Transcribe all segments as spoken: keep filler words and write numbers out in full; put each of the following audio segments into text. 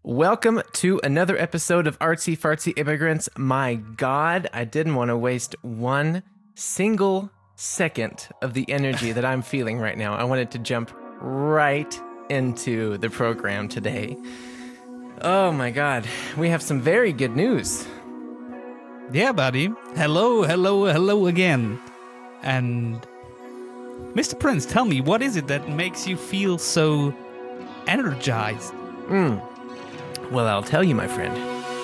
Welcome to another episode of Artsy Fartsy Immigrants. My God, I didn't want to waste one single second of the energy that I'm feeling right now. I wanted to jump right into the program today. Oh my God, we have some very good news. Yeah, buddy. Hello, hello, hello again. And Mister Prince, tell me, what is it that makes you feel so energized? Mm. Well, I'll tell you, my friend.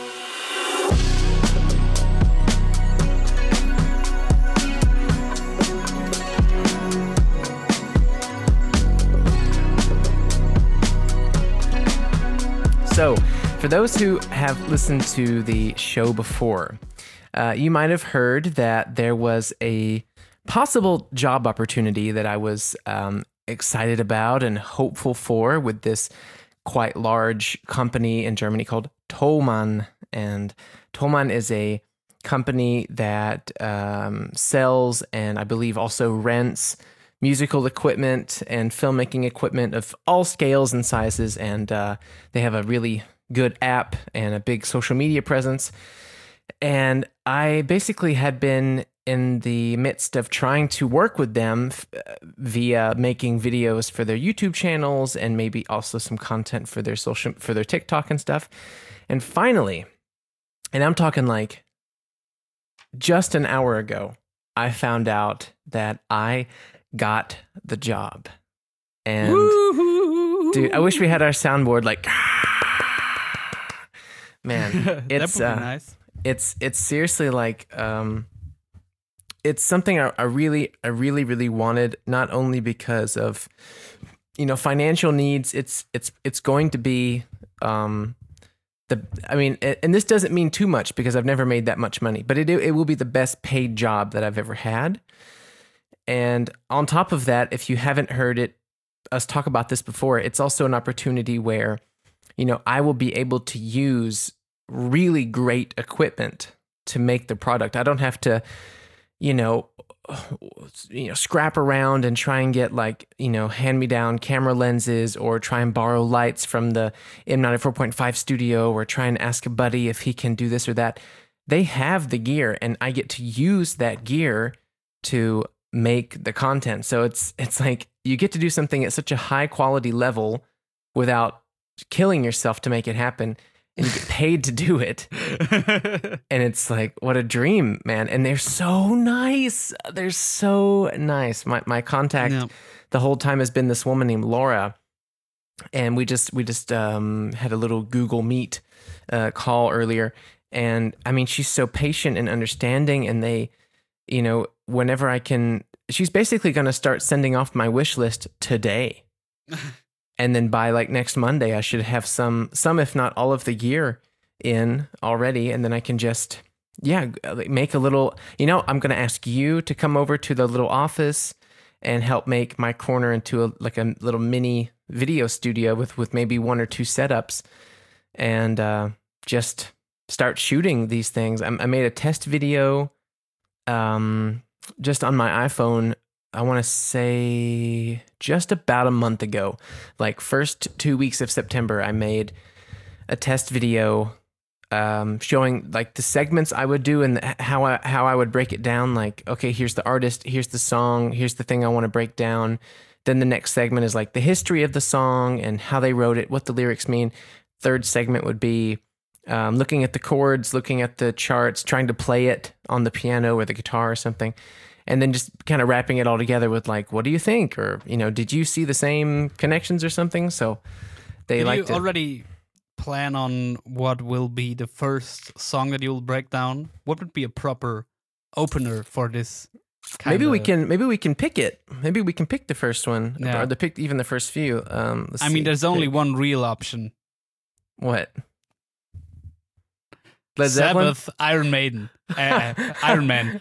So, for those who have listened to the show before, uh, you might have heard that there was a possible job opportunity that I was um, excited about and hopeful for with this quite large company in Germany called Thomann. And Thomann is a company that um, sells and I believe also rents musical equipment and filmmaking equipment of all scales and sizes. And uh, they have a really good app and a big social media presence. And I basically had been in the midst of trying to work with them f- via making videos for their YouTube channels and maybe also some content for their social, for their TikTok and stuff. And finally, and I'm talking like just an hour ago, I found out that I got the job. And Woo-hoo! Dude, I wish we had our soundboard like, man, it's that would uh, be nice. It's it's seriously like um, it's something I, I really I really really wanted, not only because of you know financial needs. It's it's it's going to be um, the I mean, and this doesn't mean too much because I've never made that much money, but it it will be the best paid job that I've ever had. And on top of that, if you haven't heard it us talk about this before, it's also an opportunity where you know I will be able to use really great equipment to make the product. I don't have to, you know, you know, scrap around and try and get like, you know, hand-me-down camera lenses or try and borrow lights from the M ninety-four point five studio or try and ask a buddy if he can do this or that. They have the gear and I get to use that gear to make the content. So it's it's like you get to do something at such a high quality level without killing yourself to make it happen. And you get paid to do it. And it's like, what a dream, man. And they're so nice. They're so nice. My my contact yeah. the whole time has been this woman named Laura. And we just we just um, had a little Google Meet uh, call earlier. And I mean, she's so patient and understanding. And they, you know, whenever I can, she's basically going to start sending off my wish list today. And then by like next Monday, I should have some, some if not all of the gear in already. And then I can just, yeah, make a little, you know, I'm going to ask you to come over to the little office and help make my corner into a, like a little mini video studio with, with maybe one or two setups and uh, just start shooting these things. I, I made a test video um, just on my iPhone. I want to say just about a month ago, like first two weeks of September, I made a test video um, showing like the segments I would do and the, how I how I would break it down. Like, okay, here's the artist, here's the song, here's the thing I want to break down. Then the next segment is like the history of the song and how they wrote it, what the lyrics mean. Third segment would be um, looking at the chords, looking at the charts, trying to play it on the piano or the guitar or something. And then just kind of wrapping it all together with like, what do you think? Or, you know, did you see the same connections or something? So they Did like you to already plan on what will be the first song that you'll break down? What would be a proper opener for this? Kinda... Maybe we can. Maybe we can pick it. Maybe we can pick the first one, yeah. or the pick even the first few. Um, I see. mean, there's only one real option. What? Led Zeppelin? Sabbath, Iron Maiden, uh, Iron Man.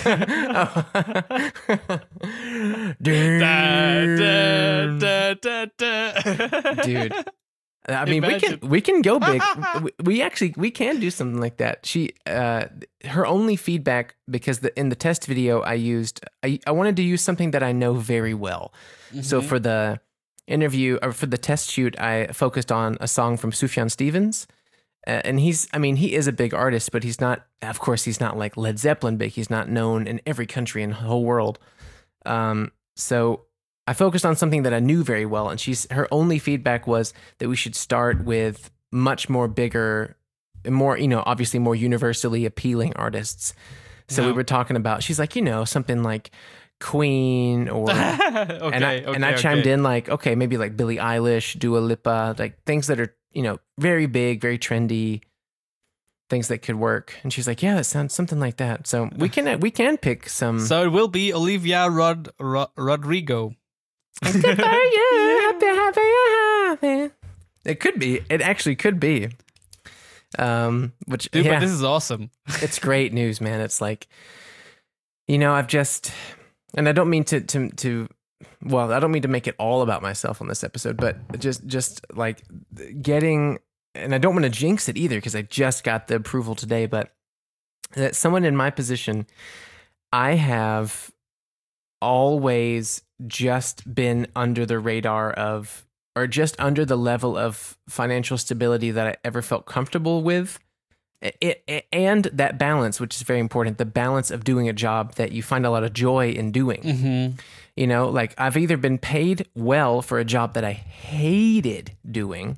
da, da, da, da. Dude, I mean, Imagine. we can we can go big. we, we actually we can do something like that. She, uh, her only feedback, because the in the test video I used, I I wanted to use something that I know very well. Mm-hmm. So for the interview or for the test shoot, I focused on a song from Sufjan Stevens. Uh, and he's, I mean, he is a big artist, but he's not, of course, he's not like Led Zeppelin big. He's not known in every country in the whole world. Um, so I focused on something that I knew very well. And she's, her only feedback was that we should start with much more bigger, more, you know, obviously more universally appealing artists. So no. we were talking about, she's like, you know, something like Queen or, okay, and I, okay, and I chimed okay. in like, okay, maybe like Billie Eilish, Dua Lipa, like things that are, you know, very big, very trendy, things that could work. And she's like, yeah, that sounds something like that. So we can, we can pick some. So it will be Olivia Rod, Rod Rodrigo. It could be. It actually could be. Um, which Dude, yeah, but this is awesome. It's great news, man. It's like, you know, I've just, and I don't mean to, to, to, well, I don't mean to make it all about myself on this episode, but just, just like getting, and I don't want to jinx it either because I just got the approval today, but that someone in my position, I have always just been under the radar of, or just under the level of financial stability that I ever felt comfortable with. It, it, and that balance, which is very important, the balance of doing a job that you find a lot of joy in doing. Mm-hmm. You know, like I've either been paid well for a job that I hated doing,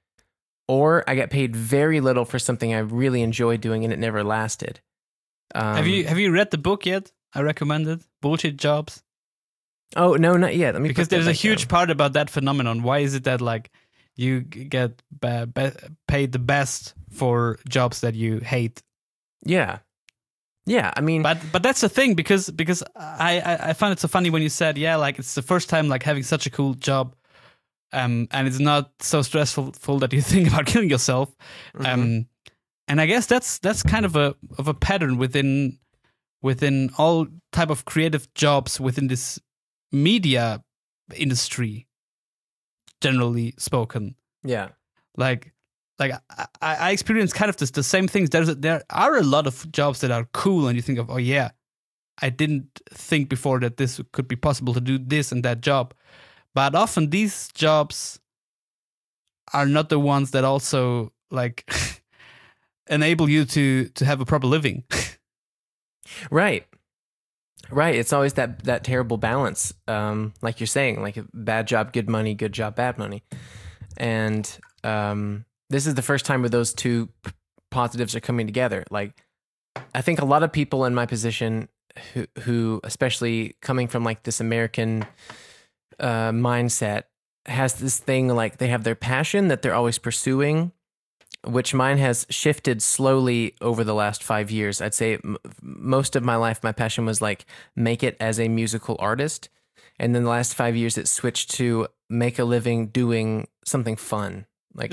or I got paid very little for something I really enjoyed doing and it never lasted. Um, have you have you read the book yet? I recommended Bullshit Jobs. Oh, no, not yet. Let me because there's a huge down. part about that phenomenon. Why is it that like you get be- be- paid the best for jobs that you hate? Yeah. Yeah, I mean, but but that's the thing because because I, I I found it so funny when you said yeah, like it's the first time like having such a cool job, um, and it's not so stressful that you think about killing yourself, mm-hmm. um, and I guess that's that's kind of a of a pattern within within all type of creative jobs within this media industry, generally spoken. Yeah, like. Like I, I experienced kind of this, the same things. There's a, there are a lot of jobs that are cool, and you think of, oh yeah, I didn't think before that this could be possible to do this and that job. But often these jobs are not the ones that also like enable you to to have a proper living. Right, right. It's always that that terrible balance, um, like you're saying, like a bad job, good money, good job, bad money, and um. This is the first time where those two p- positives are coming together. Like, I think a lot of people in my position who, who especially coming from like this American uh, mindset, has this thing like they have their passion that they're always pursuing, which mine has shifted slowly over the last five years. I'd say m- most of my life, my passion was like make it as a musical artist. And then the last five years, it switched to make a living doing something fun. Like,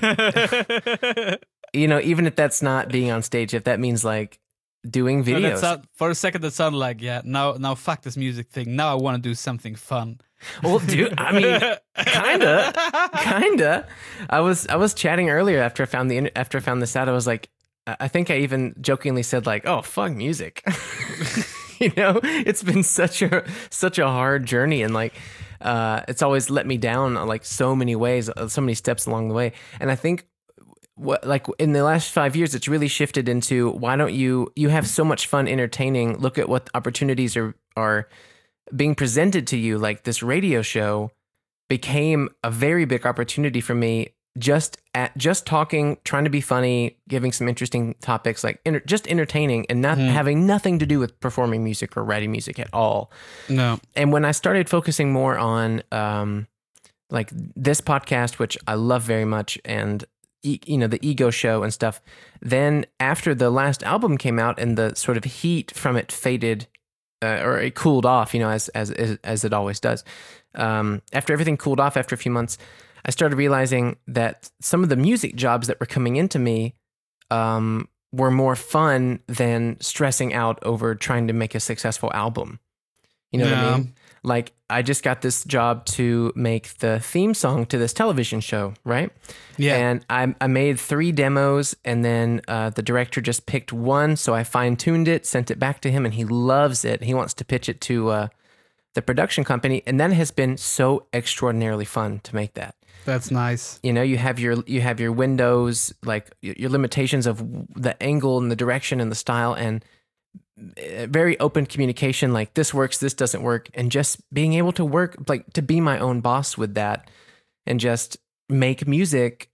you know, even if that's not being on stage, if that means like doing videos. No, sound, for a second, that sounded like, yeah, now, now fuck this music thing. Now I want to do something fun. Well, dude, I mean, kinda, kinda. I was, I was chatting earlier after I found the, after I found this out. I was like, I think I even jokingly said like, "Oh, fuck music." You know, it's been such a such a hard journey, and like. Uh, it's always let me down like so many ways, so many steps along the way. And I think what like in the last five years, it's really shifted into why don't you, you have so much fun entertaining. Look at what opportunities are, are being presented to you. Like this radio show became a very big opportunity for me just at just talking, trying to be funny, giving some interesting topics, like inter- just entertaining and not mm. having nothing to do with performing music or writing music at all. No. And when I started focusing more on um, like this podcast, which I love very much, and e- you know, the Ego Show and stuff, then after the last album came out and the sort of heat from it faded uh, or it cooled off, you know, as as as it always does. Um, after everything cooled off after a few months, I started realizing that some of the music jobs that were coming into me um, were more fun than stressing out over trying to make a successful album. You know yeah. what I mean? Like, I just got this job to make the theme song to this television show, right? Yeah. And I, I made three demos, and then uh, the director just picked one, so I fine-tuned it, sent it back to him, and he loves it. He wants to pitch it to uh, the production company, and that has been so extraordinarily fun to make that. That's nice. You know, you have your you have your windows, like your limitations of the angle and the direction and the style, and very open communication, like this works, this doesn't work, and just being able to work, like to be my own boss with that, and just make music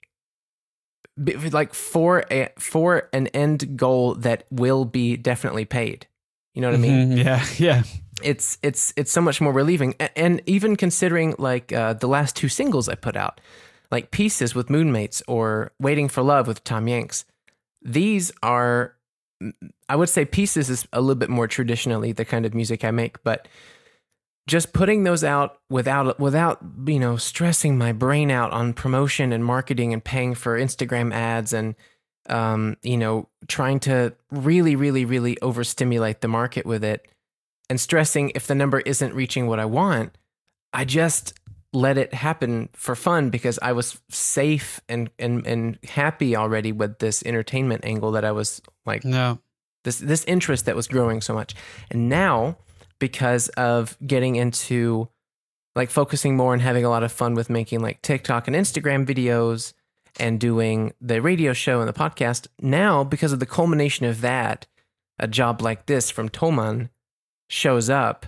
like for a for an end goal that will be definitely paid. You know what mm-hmm. I mean? Yeah, yeah. It's it's it's so much more relieving, and even considering like uh, the last two singles I put out, like Pieces with Moonmates or Waiting for Love with Tom Yanks, these are, I would say Pieces is a little bit more traditionally the kind of music I make, but just putting those out without without you know stressing my brain out on promotion and marketing and paying for Instagram ads and um, you know trying to really really really overstimulate the market with it, and stressing if the number isn't reaching what I want, I just let it happen for fun because I was safe and and and happy already with this entertainment angle that I was like, no. this this interest that was growing so much. And now, because of getting into like focusing more and having a lot of fun with making like TikTok and Instagram videos and doing the radio show and the podcast, now because of the culmination of that, a job like this from Thomann shows up,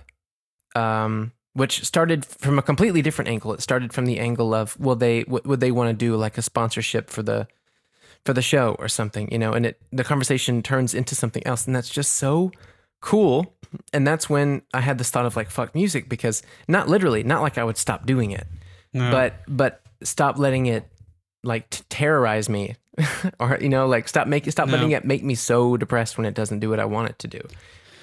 um, which started from a completely different angle. It started from the angle of, well, they w- would they want to do like a sponsorship for the for the show or something, you know? And it the conversation turns into something else, and that's just so cool. And that's when I had this thought of like, fuck music, because not literally, not like I would stop doing it, No. but but stop letting it like t- terrorize me, or you know, like stop making stop No. letting it make me so depressed when it doesn't do what I want it to do.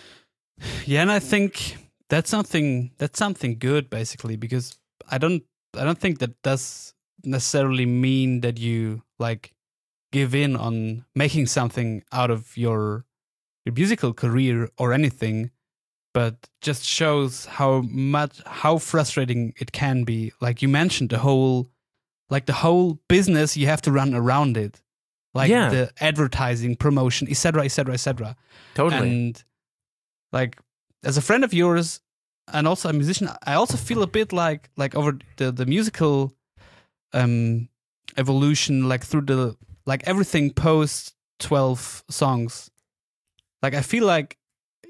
Yeah, and I think that's something that's something good basically, because I don't I don't think that does necessarily mean that you like give in on making something out of your your musical career or anything, but just shows how much how frustrating it can be. Like you mentioned, the whole like the whole business you have to run around it, like Yeah. the advertising, promotion, et cetera, et cetera, et cetera. Totally. And like as a friend of yours and also a musician, I also feel a bit like like over the, the musical um evolution, like through the like everything post twelve songs. Like I feel like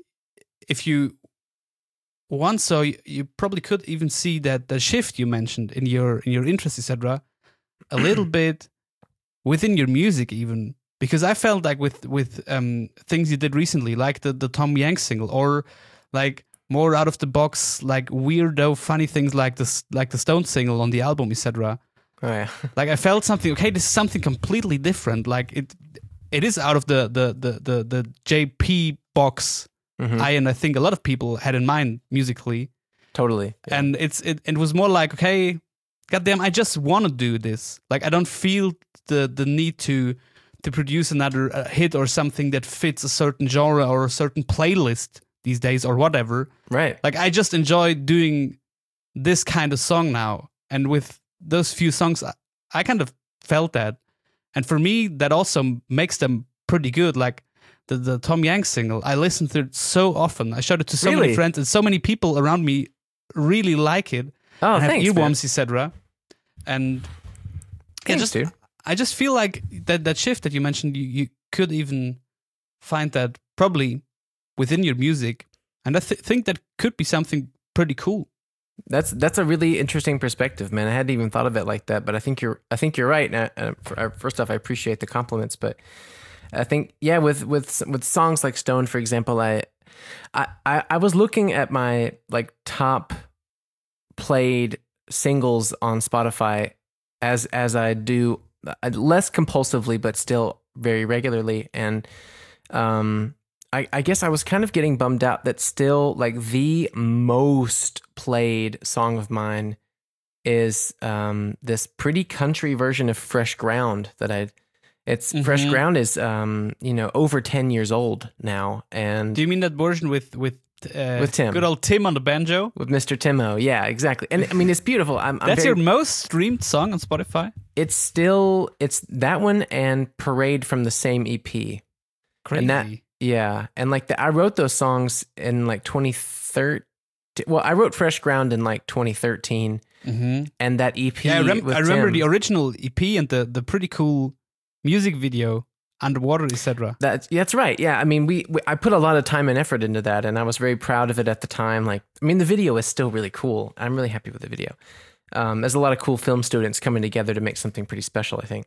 if you want, so you, you probably could even see that the shift you mentioned in your in your interests, et cetera, a little bit within your music even. Because I felt like with with um, things you did recently, like the, the Tom Yanks single, or like more out of the box, like weirdo, funny things like this, like the Stones single on the album, et cetera. Oh yeah. Like I felt something. Okay, this is something completely different. Like it, it is out of the the the the, the J P box. Mhm. I and I think a lot of people had in mind musically, Totally. Yeah. and it's it, it was more like, okay, goddamn, I just want to do this. Like I don't feel the the need to. to produce another uh, hit or something that fits a certain genre or a certain playlist these days or whatever. Right. Like I just enjoy doing this kind of song now. And with those few songs, I, I kind of felt that. And for me, that also makes them pretty good. Like the, the Tom Yanks single, I listen to it so often. I showed it to so Really? many friends, and so many people around me really like it. Oh, and have thanks, man. earworms, et cetera. And yeah, Thanks, just dude. I just feel like that, that shift that you mentioned, you, you could even find that probably within your music. And I th- think that could be something pretty cool. That's that's a really interesting perspective, man. I hadn't even thought of it like that, but I think you're I think you're right. And I, uh, for, uh, first off, I appreciate the compliments, but I think yeah, with with with songs like Stone, for example, I I I, I was looking at my like top played singles on Spotify as as I do. Less compulsively, but still very regularly. And um, I, I guess I was kind of getting bummed out that still like the most played song of mine is um, this pretty country version of Fresh Ground that I it's Mhm. Fresh Ground is um, you know over ten years old now. And Do you mean that version with with uh, With Tim. good old Tim on the banjo? with Mister Timo, yeah, exactly. And I mean it's beautiful. I'm, I'm That's very, your most streamed song on Spotify? it's still it's that one and Parade from the same E P. Crazy. And that, yeah, and like the, I wrote those songs in like twenty thirteen well, I wrote Fresh Ground in like twenty thirteen, Mm-hmm. and that E P. Yeah, I, rem- with I remember Tim, the original E P and the, the pretty cool music video, Underwater, et cetera. That's that's right. Yeah, I mean, we, we I put a lot of time and effort into that, and I was very proud of it at the time. Like, I mean, the video is still really cool. I'm really happy with the video. Um, there's a lot of cool film students coming together to make something pretty special, I think.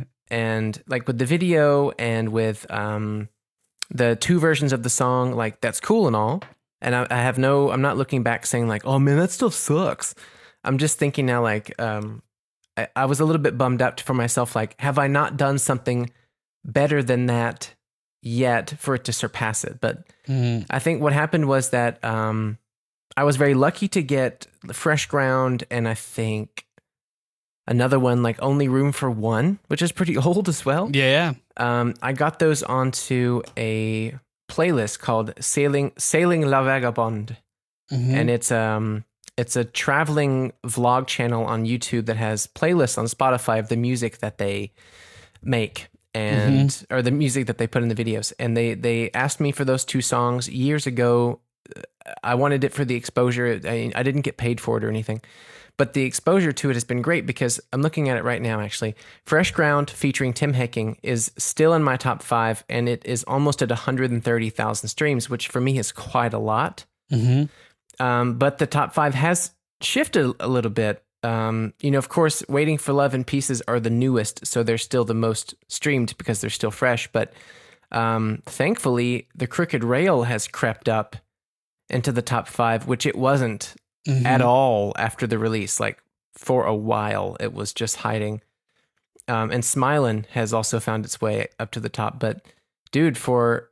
And like with the video and with um, the two versions of the song, like that's cool and all. And I, I have no, I'm not looking back saying like, oh man, that stuff sucks. I'm just thinking now, like, um, I, I was a little bit bummed out for myself. Like, have I not done something better than that yet for it to surpass it? But Mm. I think what happened was that um, I was very lucky to get Fresh Ground, and I think another one like Only Room for One, which is pretty old as well. Yeah, yeah. Um, I got those onto a playlist called Sailing Sailing La Vagabonde, Mhm. and it's um it's a traveling vlog channel on YouTube that has playlists on Spotify of the music that they make and or the music that they put in the videos. And they they asked me for those two songs years ago. I wanted it for the exposure. I, I didn't get paid for it or anything, but the exposure to it has been great because I'm looking at it right now. Actually, Fresh Ground featuring Tim Hecking is still in my top five, and it is almost at one hundred thirty thousand streams, which for me is quite a lot. Mhm. Um, but the top five has shifted a little bit. Um, you know, of course, Waiting for Love and Pieces are the newest, so they're still the most streamed because they're still fresh. But um, thankfully, The Crooked Rail has crept up into the top five, which it wasn't Mhm. at all after the release. Like for a while, it was just hiding. Um, and Smilin' has also found its way up to the top. But dude, for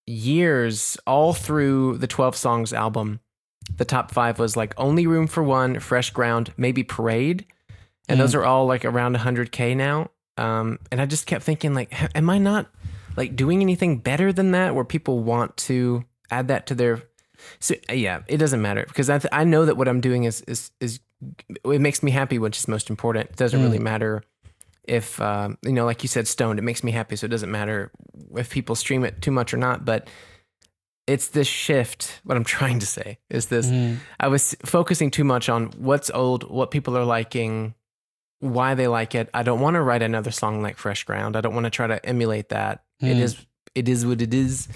years, all through the twelve Songs album, the top five was like Only Room for One, Fresh Ground, maybe Parade. And Mm. those are all like around one hundred K now. Um, and I just kept thinking like, "Ha- am I not like doing anything better than that where people want to add that to their... So yeah, it doesn't matter because I, th- I know that what I'm doing is, is, is it makes me happy, which is most important. It doesn't Mm. really matter if, um, you know, like you said, stoned, it makes me happy. So it doesn't matter if people stream it too much or not, but it's this shift. What I'm trying to say is this, Mhm. I was focusing too much on what's old, what people are liking, why they like it. I don't want to write another song like Fresh Ground. I don't want to try to emulate that. It Mm. is, it is what it is.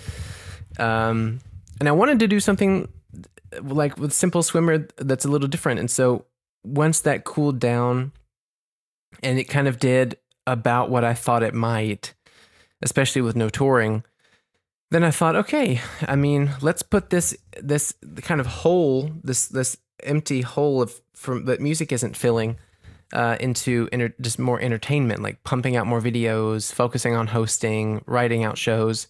Um, and I wanted to do something like with Simple Swimmer that's a little different. And so once that cooled down, and it kind of did about what I thought it might, especially with no touring, then I thought, okay, I mean, let's put this this kind of hole, this this empty hole of from that music isn't filling, uh, into inter, just more entertainment, like pumping out more videos, focusing on hosting, writing out shows.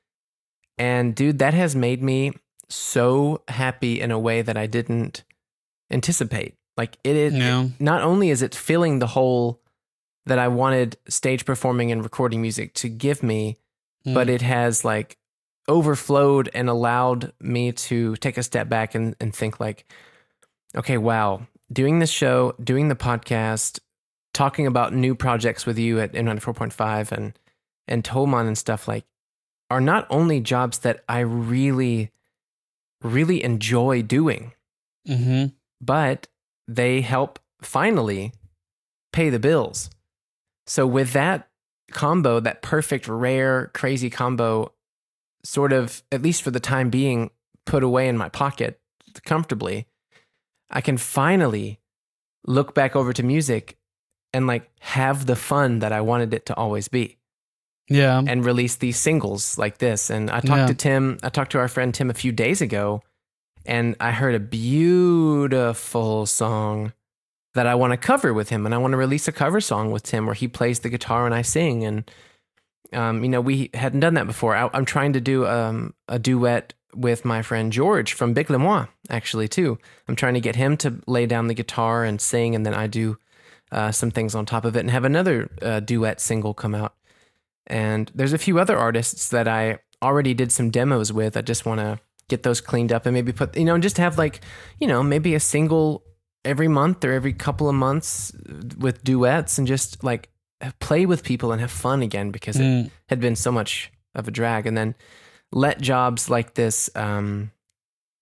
And dude, that has made me so happy in a way that I didn't anticipate. Like it is, Yeah. not only is it filling the hole that I wanted stage performing and recording music to give me, Mm. but it has like overflowed and allowed me to take a step back and, and think like, okay, wow, doing this show, doing the podcast, talking about new projects with you at N ninety-four point five and, and Toman and stuff like are not only jobs that I really, really enjoy doing, Mhm. but they help finally pay the bills. So with that combo, that perfect, rare, crazy combo, sort of, at least for the time being, put away in my pocket comfortably, I can finally look back over to music and like have the fun that I wanted it to always be Yeah. and release these singles like this. And I talked Yeah. to Tim, I talked to our friend Tim a few days ago, and I heard a beautiful song that I want to cover with him. And I want to release a cover song with Tim where he plays the guitar and I sing. And, um, you know, we hadn't done that before. I, I'm trying to do um, a duet with my friend George from Big Lemois, actually, too. I'm trying to get him to lay down the guitar and sing, and then I do uh, some things on top of it and have another uh, duet single come out. And there's a few other artists that I already did some demos with. I just want to get those cleaned up and maybe put, you know, just have like, you know, maybe a single every month or every couple of months with duets and just like play with people and have fun again because it Mm. had been so much of a drag. And then let jobs like this um,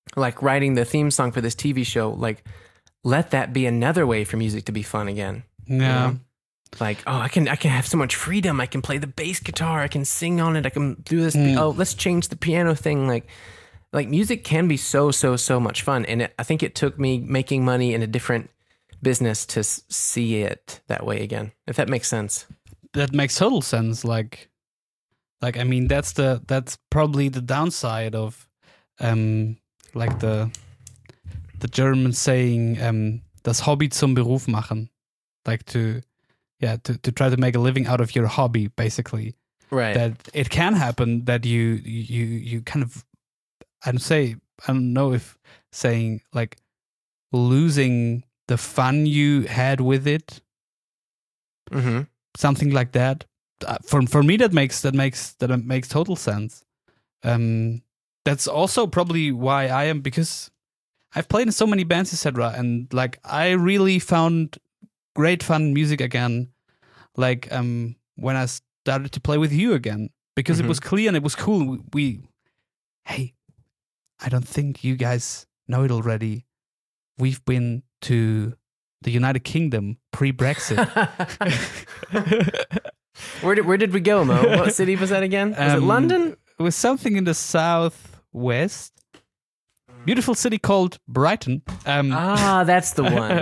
like writing the theme song for this T V show, like let that be another way for music to be fun again. Yeah. You know? Like, oh, I can I can have so much freedom. I can play the bass guitar. I can sing on it. I can do this. Mm. Oh, let's change the piano thing. Like, like music can be so so so much fun. And it, I think it took me making money in a different business to s- see it that way again. If that makes sense. That makes total sense. Like, like I mean, that's the that's probably the downside of, um, like the the German saying, um, das Hobby zum Beruf machen, like to, yeah, to to try to make a living out of your hobby, basically. Right. That it can happen that you you you kind of, I don't say I don't know if saying like losing the fun you had with it. Mm-hmm. Something like that. Uh, for for me, that makes that makes that makes total sense. Um, that's also probably why I am, because I've played in so many bands, et cetera. And like I really found great fun music again. Like um, when I started to play with you again, because Mhm. it was clear and it was cool. We, we, hey, I don't think you guys know it already. We've been to the United Kingdom pre-Brexit. Where did where did we go, Mo? What city was that again? Was it Um, London? It was something in the southwest. Beautiful city called Brighton. Um, Ah, that's the one.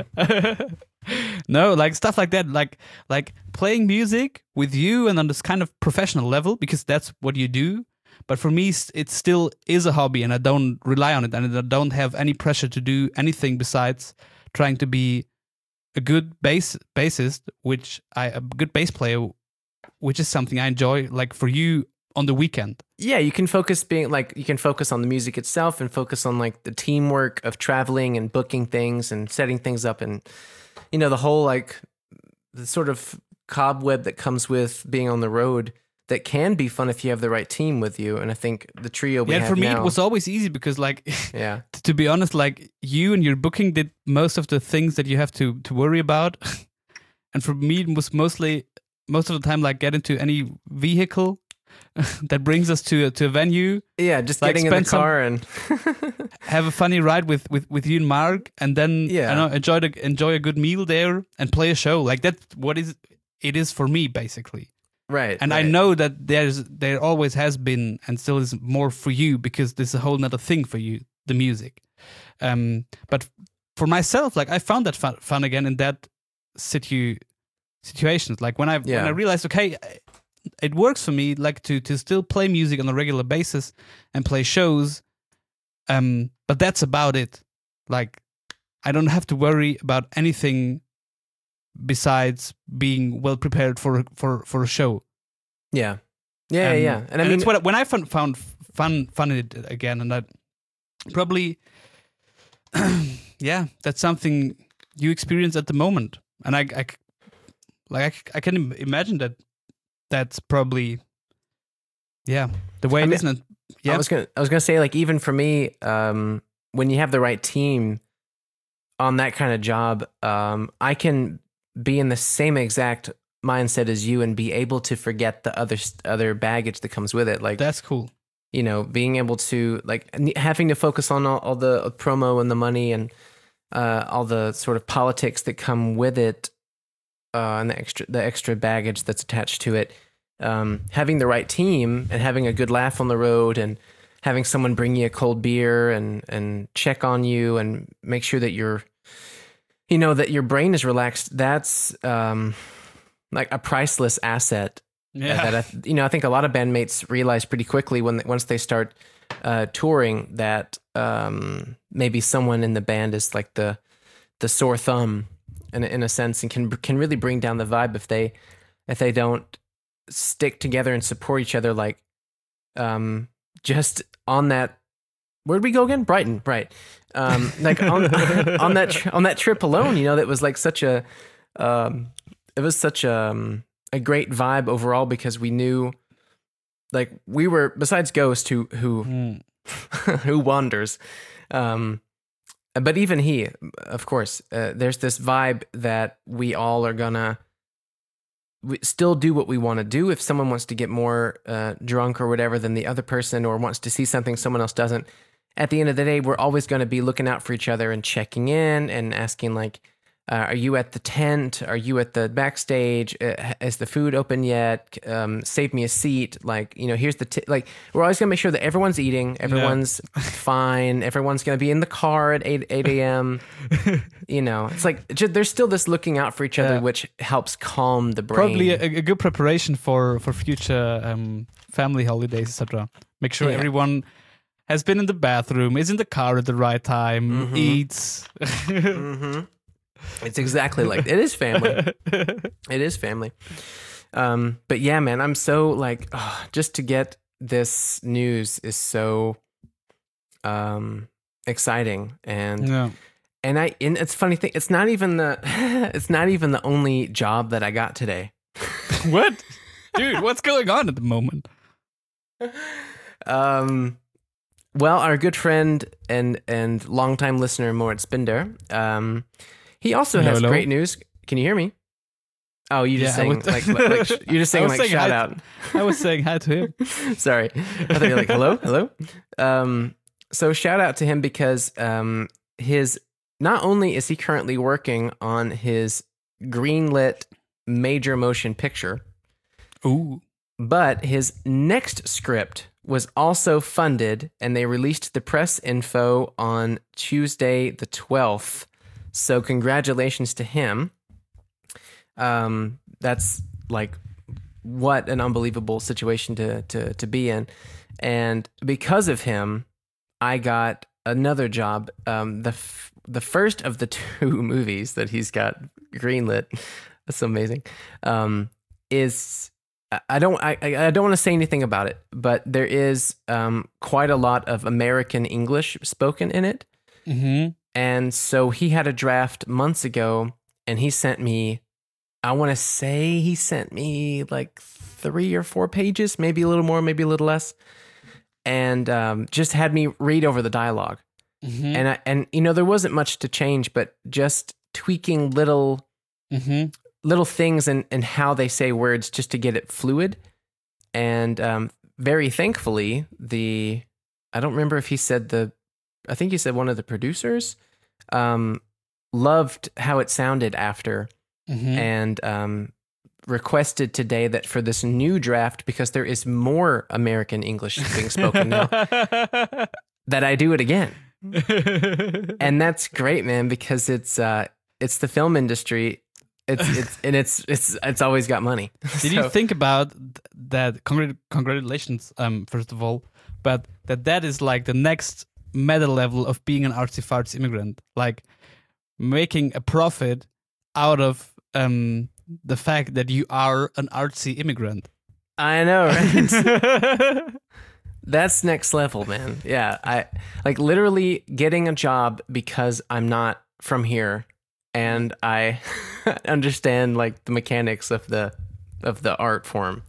no, like stuff like that, like like playing music with you and on this kind of professional level, because that's what you do. But for me, s- it still is a hobby, and I don't rely on it, and I don't have any pressure to do anything besides trying to be a good bass bassist, which I a good bass player, which is something I enjoy. Like for you on the weekend. Yeah, you can focus being like you can focus on the music itself and focus on like the teamwork of traveling and booking things and setting things up, and you know the whole like the sort of cobweb that comes with being on the road that can be fun if you have the right team with you. And I think the trio we Yeah, have for me now, it was always easy because like yeah, t- to be honest, like you and your booking did most of the things that you have to to worry about. And for me it was mostly most of the time like get into any vehicle that brings us to to a venue, yeah, just like getting in the spend some- car and have a funny ride with with, with you and Mark, and then Yeah. I know enjoy the, enjoy a good meal there and play a show. Like that's what is it is for me basically. right. And I right. know that there's there always has been and still is more for you, because there's a whole nother thing for you, the music. Um, but for myself, like I found that fun, fun again in that situ situations. Like when I Yeah. when I realized, okay, it works for me, like to to still play music on a regular basis and play shows. Um, but that's about it. Like I don't have to worry about anything besides being well prepared for for for a show. Yeah, yeah, Um, yeah. And I mean, it's what when I found found fun fun in it again, and that probably, yeah, that's something you experience at the moment, and I, I c- like I, c- I can im- imagine that that's probably, yeah, the way I it mean, is. And I yeah, was gonna, I was gonna say, like, even for me, um, when you have the right team on that kind of job, um, I can be in the same exact mindset as you and be able to forget the other s- other baggage that comes with it. Like, that's cool. you know, being able to like n- having to focus on all, all the promo and the money and uh, all the sort of politics that come with it, uh, and the extra the extra baggage that's attached to it. Um, having the right team and having a good laugh on the road and having someone bring you a cold beer and and check on you and make sure that you're, you know, that your brain is relaxed. That's um, like a priceless asset. uh, Yeah, That I, you know, I think a lot of bandmates realize pretty quickly when once they start uh, touring that um, maybe someone in the band is like the the sore thumb in a, in a sense, and can can really bring down the vibe if they if they don't stick together and support each other. Like um, just on that, where'd we go again? Brighton, right? Um, like on on that tri- on that trip alone, you know, that was like such a um, it was such a um, a great vibe overall, because we knew, like, we were, besides Ghost, who who Mm. who wanders, um, but even he, of course, uh, there's this vibe that we all are gonna we still do what we want to do. If someone wants to get more uh, drunk or whatever than the other person, or wants to see something someone else doesn't, at the end of the day, we're always going to be looking out for each other and checking in and asking like, uh, are you at the tent? Are you at the backstage? Uh, is the food open yet? Um, save me a seat. Like, you know, here's the, t-. like, we're always going to make sure that everyone's eating, everyone's yeah. fine. Everyone's going to be in the car at eight a.m. You know, it's like, just, there's still this looking out for each other, yeah. which helps calm the brain. Probably a, a good preparation for, for future um, family holidays, et cetera. Make sure yeah. everyone has been in the bathroom, is in the car at the right time, mm-hmm. eats. mm-hmm. It's exactly like it is family. It is family. Um, but yeah, man, I'm so like, oh, just to get this news is so um, exciting, and yeah. and I and it's a funny thing. It's not even the it's not even the only job that I got today. What, dude? What's going on at the moment? Um. Well, our good friend and and longtime listener Moritz Binder, um, he also hello, has hello. great news. Can you hear me? Oh, you just yeah, saying would, like, like, like you're just saying like saying shout hi out. To, I was saying hi to him. Sorry, I thought you were like hello, hello. Um, so shout out to him because um, his not only is he currently working on his greenlit major motion picture, ooh, but his next script was also funded, and they released the press info on Tuesday the twelfth. So congratulations to him. Um, that's like what an unbelievable situation to to to be in, and because of him, I got another job. Um, the f- the first of the two movies that he's got greenlit. That's so amazing. Um, is I don't I I don't want to say anything about it, but there is um quite a lot of American English spoken in it. Mm-hmm. And so he had a draft months ago, and he sent me, I want to say he sent me like three or four pages, maybe a little more, maybe a little less, and um, just had me read over the dialogue. Mm-hmm. And I, and you know, there wasn't much to change, but just tweaking little mm-hmm. little things and and how they say words just to get it fluid. And um, very thankfully, the I don't remember if he said the, I think he said one of the producers um, loved how it sounded after, mm-hmm. and um, requested today that for this new draft, because there is more American English being spoken now, that I do it again. And that's great, man, because it's uh, it's the film industry. It's it's and it's it's it's always got money. Did so. you think about that? Congrat- congratulations, um, first of all, but that that is like the next meta level of being an artsy fartsy immigrant, like making a profit out of um the fact that you are an artsy immigrant. I know, right? That's next level, man. Yeah, I like literally getting a job because I'm not from here and I understand like the mechanics of the of the art form.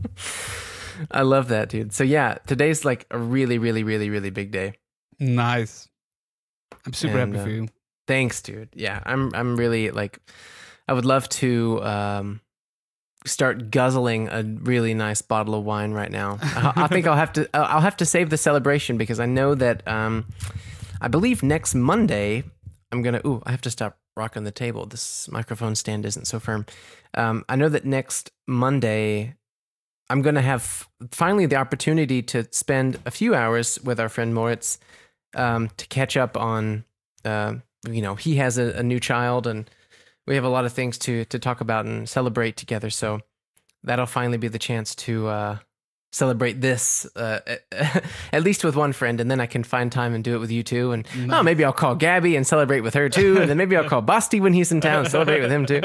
I love that, dude. So yeah, today's like a really, really, really, really big day. Nice. I'm super and, happy for you. Uh, thanks, dude. Yeah, I'm I'm really like I would love to um start guzzling a really nice bottle of wine right now. I, I think I'll have to I'll have to save the celebration because I know that um I believe next Monday I'm gonna ooh I have to stop rocking the table. This microphone stand isn't so firm. Um, I know that next Monday I'm gonna have finally the opportunity to spend a few hours with our friend Moritz um, to catch up on. Uh, you know, he has a, a new child and we have a lot of things to to talk about and celebrate together. So that'll finally be the chance to uh, celebrate this, uh, at least with one friend, and then I can find time and do it with you too. And nice. Oh, maybe I'll call Gabby and celebrate with her too, and then maybe I'll call Basti when he's in town, celebrate with him too.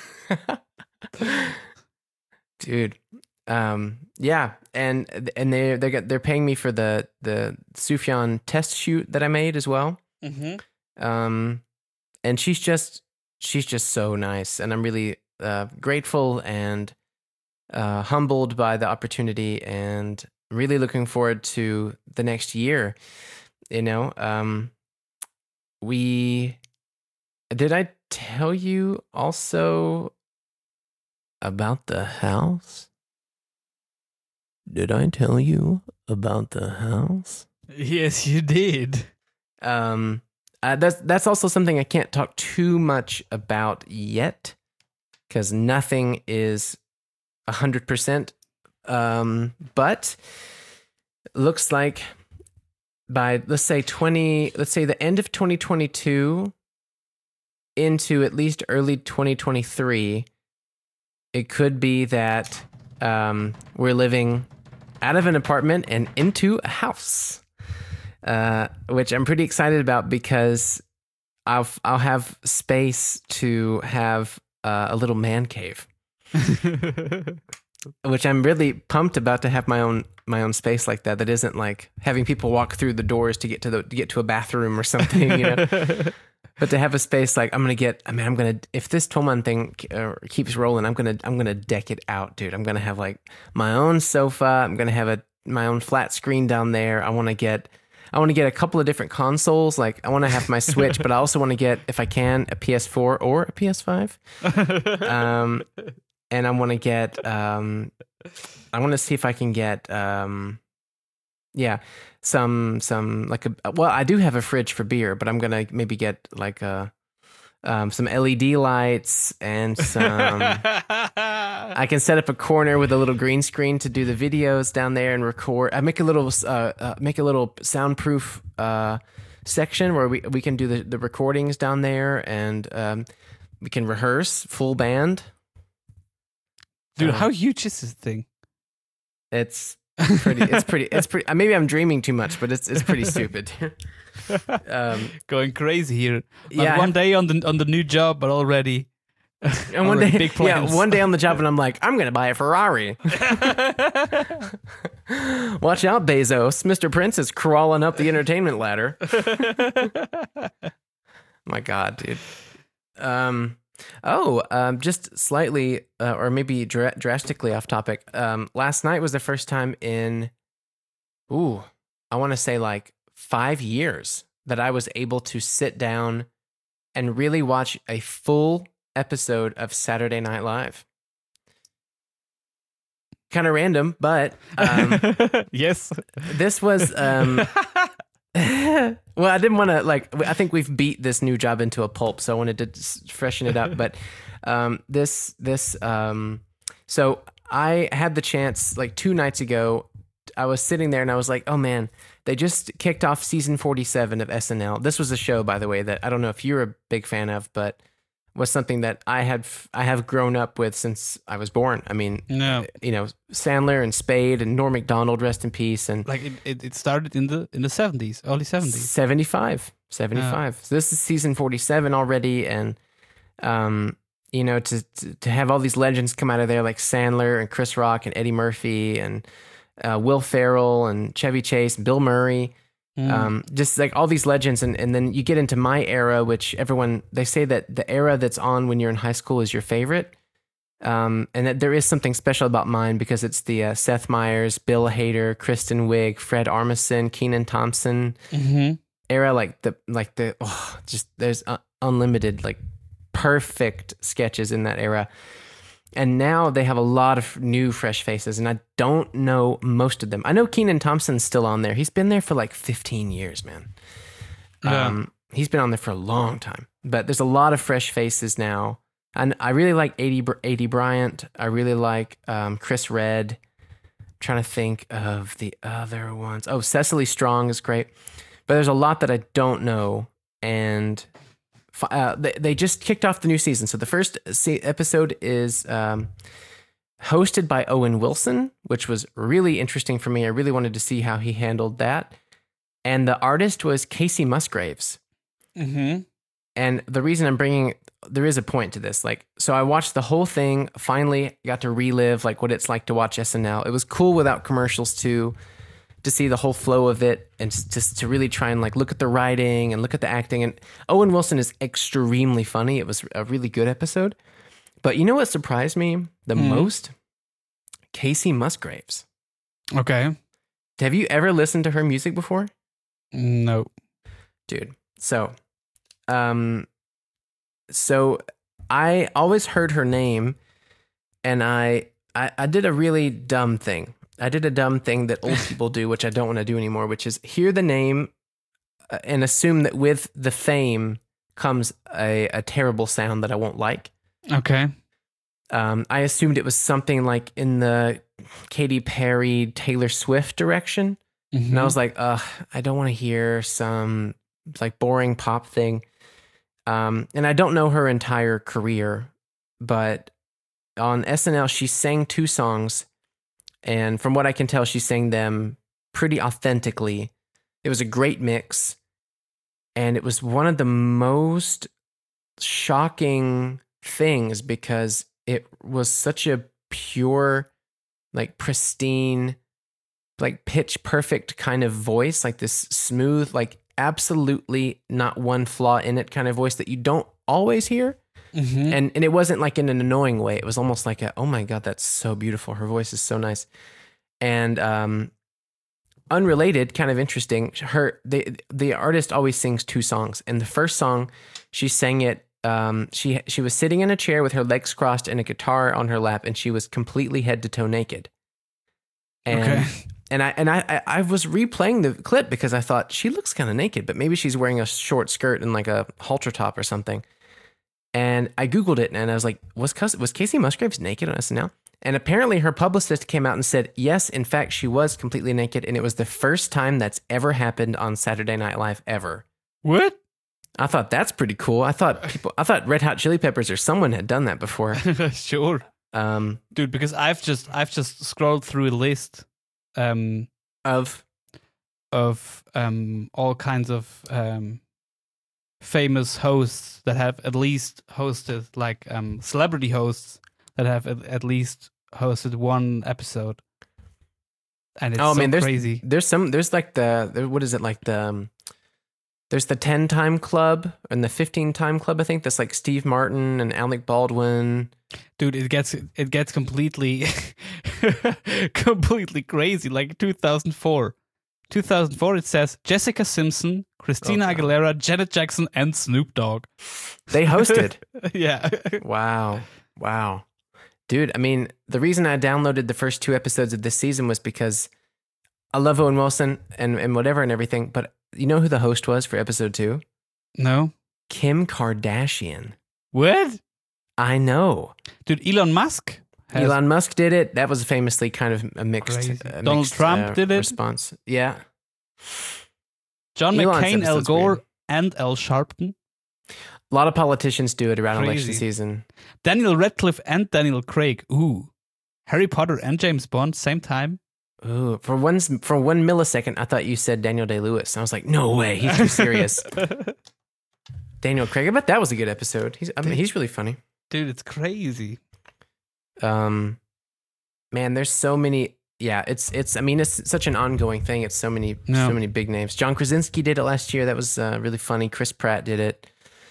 Dude, um, yeah, and and they they got they're paying me for the the Sufjan test shoot that I made as well. Mm-hmm. Um, and she's just. She's just so nice, and I'm really uh, grateful and uh, humbled by the opportunity, and really looking forward to the next year. You know, um, we did I tell you also about the house? Did I tell you about the house? Yes, you did. Um, uh, that's that's also something I can't talk too much about yet, because nothing is a hundred percent. Um, but looks like by let's say twenty, let's say the end of twenty twenty-two into at least early twenty twenty-three, it could be that um, we're living out of an apartment and into a house. Uh, which I'm pretty excited about because I'll I'll have space to have uh, a little man cave, which I'm really pumped about, to have my own my own space like that. That isn't like having people walk through the doors to get to the to get to a bathroom or something, you know. But to have a space like I'm gonna get. I mean, I'm gonna if this Toman thing uh, keeps rolling, I'm gonna I'm gonna deck it out, dude. I'm gonna have like my own sofa. I'm gonna have a my own flat screen down there. I want to get. I want to get a couple of different consoles. Like I want to have my Switch, but I also want to get, if I can, a P S four or a P S five. Um, and I want to get, um, I want to see if I can get, um, yeah, some, some like a, well, I do have a fridge for beer, but I'm going to maybe get like a, um, some L E D lights and some, I can set up a corner with a little green screen to do the videos down there and record. I make a little, uh, uh make a little soundproof, uh, section where we, we can do the, the recordings down there, and, um, we can rehearse full band. Dude, Uh, how huge is this thing? It's pretty, it's pretty, it's pretty, uh, maybe I'm dreaming too much, but it's, it's pretty stupid. um, Going crazy here. Not yeah. one day on the on the new job, but already. And one already day, big yeah, plans. one day on the job, and I'm like, I'm gonna buy a Ferrari. Watch out, Bezos! Mister Prince is crawling up the entertainment ladder. My God, dude. Um. Oh, um, just slightly, uh, or maybe dra- drastically off topic. Um, last night was the first time in, ooh, I want to say like five years that I was able to sit down and really watch a full episode of Saturday Night Live. Kind of random, but um, yes. this was. Um, well, I didn't want to like. I think we've beat this new job into a pulp, so I wanted to s- freshen it up. But um, this, this, um, so I had the chance like two nights ago. I was sitting there and I was like, oh man, they just kicked off season forty-seven of S N L. This was a show, by the way, that I don't know if you're a big fan of, but was something that I had I have grown up with since I was born. I mean, No. you know, Sandler and Spade and Norm Macdonald, rest in peace, and Like it, it, it started in the in the seventies, early seventies. seventy-five, seventy-five. So this is season forty-seven already, and um, you know, to, to to have all these legends come out of there like Sandler and Chris Rock and Eddie Murphy and uh, Will Ferrell and Chevy Chase, Bill Murray. Mm. Um, just like all these legends, and, and then you get into my era, which everyone, they say that the era that's on when you're in high school is your favorite, um, and that there is something special about mine because it's the uh, Seth Meyers, Bill Hader, Kristen Wiig, Fred Armisen, Kenan Thompson Mm-hmm. era, like the like the oh, just there's uh, unlimited like perfect sketches in that era. And now they have a lot of new, fresh faces, and I don't know most of them. I know Kenan Thompson's still on there. He's been there for like fifteen years, man. Yeah. Um, he's been on there for a long time. But there's a lot of fresh faces now. And I really like A D Bryant. I really like um, Chris Redd. I'm trying to think of the other ones. Oh, Cecily Strong is great. But there's a lot that I don't know, and Uh, they, they just kicked off the new season. So the first se- episode is um, hosted by Owen Wilson, which was really interesting for me. I really wanted to see how he handled that. And the artist was Casey Musgraves. Mm-hmm. And the reason I'm bringing, there is a point to this. Like, so I watched the whole thing, finally got to relive like what it's like to watch S N L. It was cool without commercials too, to see the whole flow of it, and just to really try and like look at the writing and look at the acting. And Owen Wilson is extremely funny. It was a really good episode. But you know what surprised me the Mm. most? Casey Musgraves. Okay. Have you ever listened to her music before? No. Dude. So, um, so I always heard her name, and I, I, I did a really dumb thing. I did a dumb thing that old people do, which I don't want to do anymore, which is hear the name uh, and assume that with the fame comes a, a terrible sound that I won't like. Okay. Um, I assumed it was something like in the Katy Perry, Taylor Swift direction. Mm-hmm. And I was like, ugh, I don't want to hear some like boring pop thing. Um, and I don't know her entire career, but on S N L, she sang two songs. And from what I can tell, she sang them pretty authentically. It was a great mix. And it was one of the most shocking things because it was such a pure, like pristine, like pitch perfect kind of voice, like this smooth, like absolutely not one flaw in it kind of voice that you don't always hear. Mm-hmm. And and it wasn't like in an annoying way. It was almost like a, oh my God, that's so beautiful. Her voice is so nice. And um, unrelated, kind of interesting, her the the artist always sings two songs. And the first song, she sang it, um, she she was sitting in a chair with her legs crossed and a guitar on her lap, and she was completely head to toe naked. And Okay. and I and I, I I was replaying the clip because I thought she looks kind of naked, but maybe she's wearing a short skirt and like a halter top or something. And I Googled it and I was like, was, Cus- was Casey Musgraves naked on S N L? And apparently her publicist came out and said, yes, in fact, she was completely naked. And it was the first time that's ever happened on Saturday Night Live ever. What? I thought that's pretty cool. I thought people, I thought Red Hot Chili Peppers or someone had done that before. Sure. Um, Dude, because I've just I've just scrolled through a list um, of, of um, all kinds of um, famous hosts that have at least hosted, like um, celebrity hosts that have at, at least hosted one episode, and it's oh, so man, there's, crazy. there's some, there's like the, there, what is it like the, um, there's the ten time club and the fifteen time club. I think that's like Steve Martin and Alec Baldwin. Dude, it gets it gets completely completely crazy. Like two thousand four. two thousand four, it says Jessica Simpson, Christina Oh, God. Aguilera, Janet Jackson, and Snoop Dogg. They hosted. Yeah. Wow. Wow. Dude, I mean, the reason I downloaded the first two episodes of this season was because I love Owen Wilson and, and whatever and everything, but you know who the host was for episode two? No? Kim Kardashian. What? I know. Dude, Elon Musk? has- Elon Musk did it. That was famously kind of a mixed, Crazy. a Donald mixed, Trump uh, did it? response. Yeah. John Elon's McCain, Al episode's Gore, weird. and Al Sharpton. A lot of politicians do it around Crazy. election season. Daniel Radcliffe and Daniel Craig. Ooh. Harry Potter and James Bond, same time. Ooh, for one for one millisecond, I thought you said Daniel Day-Lewis. I was like, no way, he's too serious. Daniel Craig, I bet that was a good episode. He's, I mean, he's really funny. Dude, it's crazy. Um, man, there's so many. Yeah, it's it's. I mean, it's such an ongoing thing. It's so many No. so many big names. John Krasinski did it last year. That was uh, really funny. Chris Pratt did it.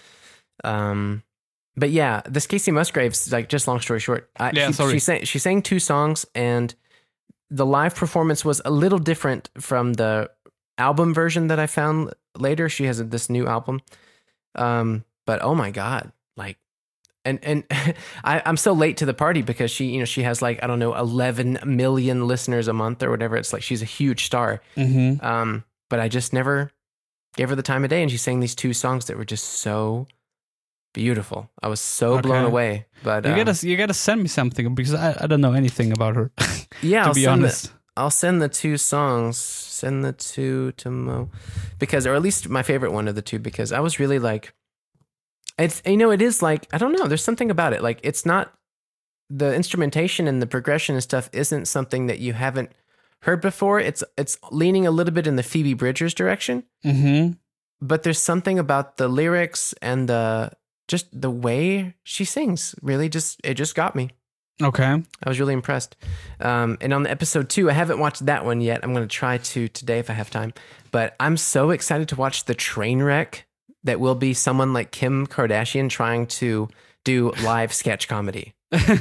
Um, but yeah, this Casey Musgraves. Like, just long story short, I, Yeah, she, sorry. she sang she sang two songs, and the live performance was a little different from the album version that I found later. She has this new album. Um, but oh my God, like, and, and I, I'm so late to the party because she, you know, she has like, I don't know, eleven million listeners a month or whatever. It's like, she's a huge star. Mm-hmm. Um, but I just never gave her the time of day. And she sang these two songs that were just so beautiful. I was so Okay. blown away. But You um, gotta you gotta send me something because I, I don't know anything about her. yeah, to I'll be send the- honest. I'll send the two songs, send the two to Mo, because, or at least my favorite one of the two, because I was really like, it's, you know, it is like, I don't know, there's something about it. Like, it's not, the instrumentation and the progression and stuff isn't something that you haven't heard before. It's, it's leaning a little bit in the Phoebe Bridgers direction, Mm-hmm. but there's something about the lyrics and the, just the way she sings really just, it just got me. Okay. I was really impressed. Um, and on the episode two, I haven't watched that one yet. I'm going to try to today if I have time. But I'm so excited to watch the train wreck that will be someone like Kim Kardashian trying to do live sketch comedy.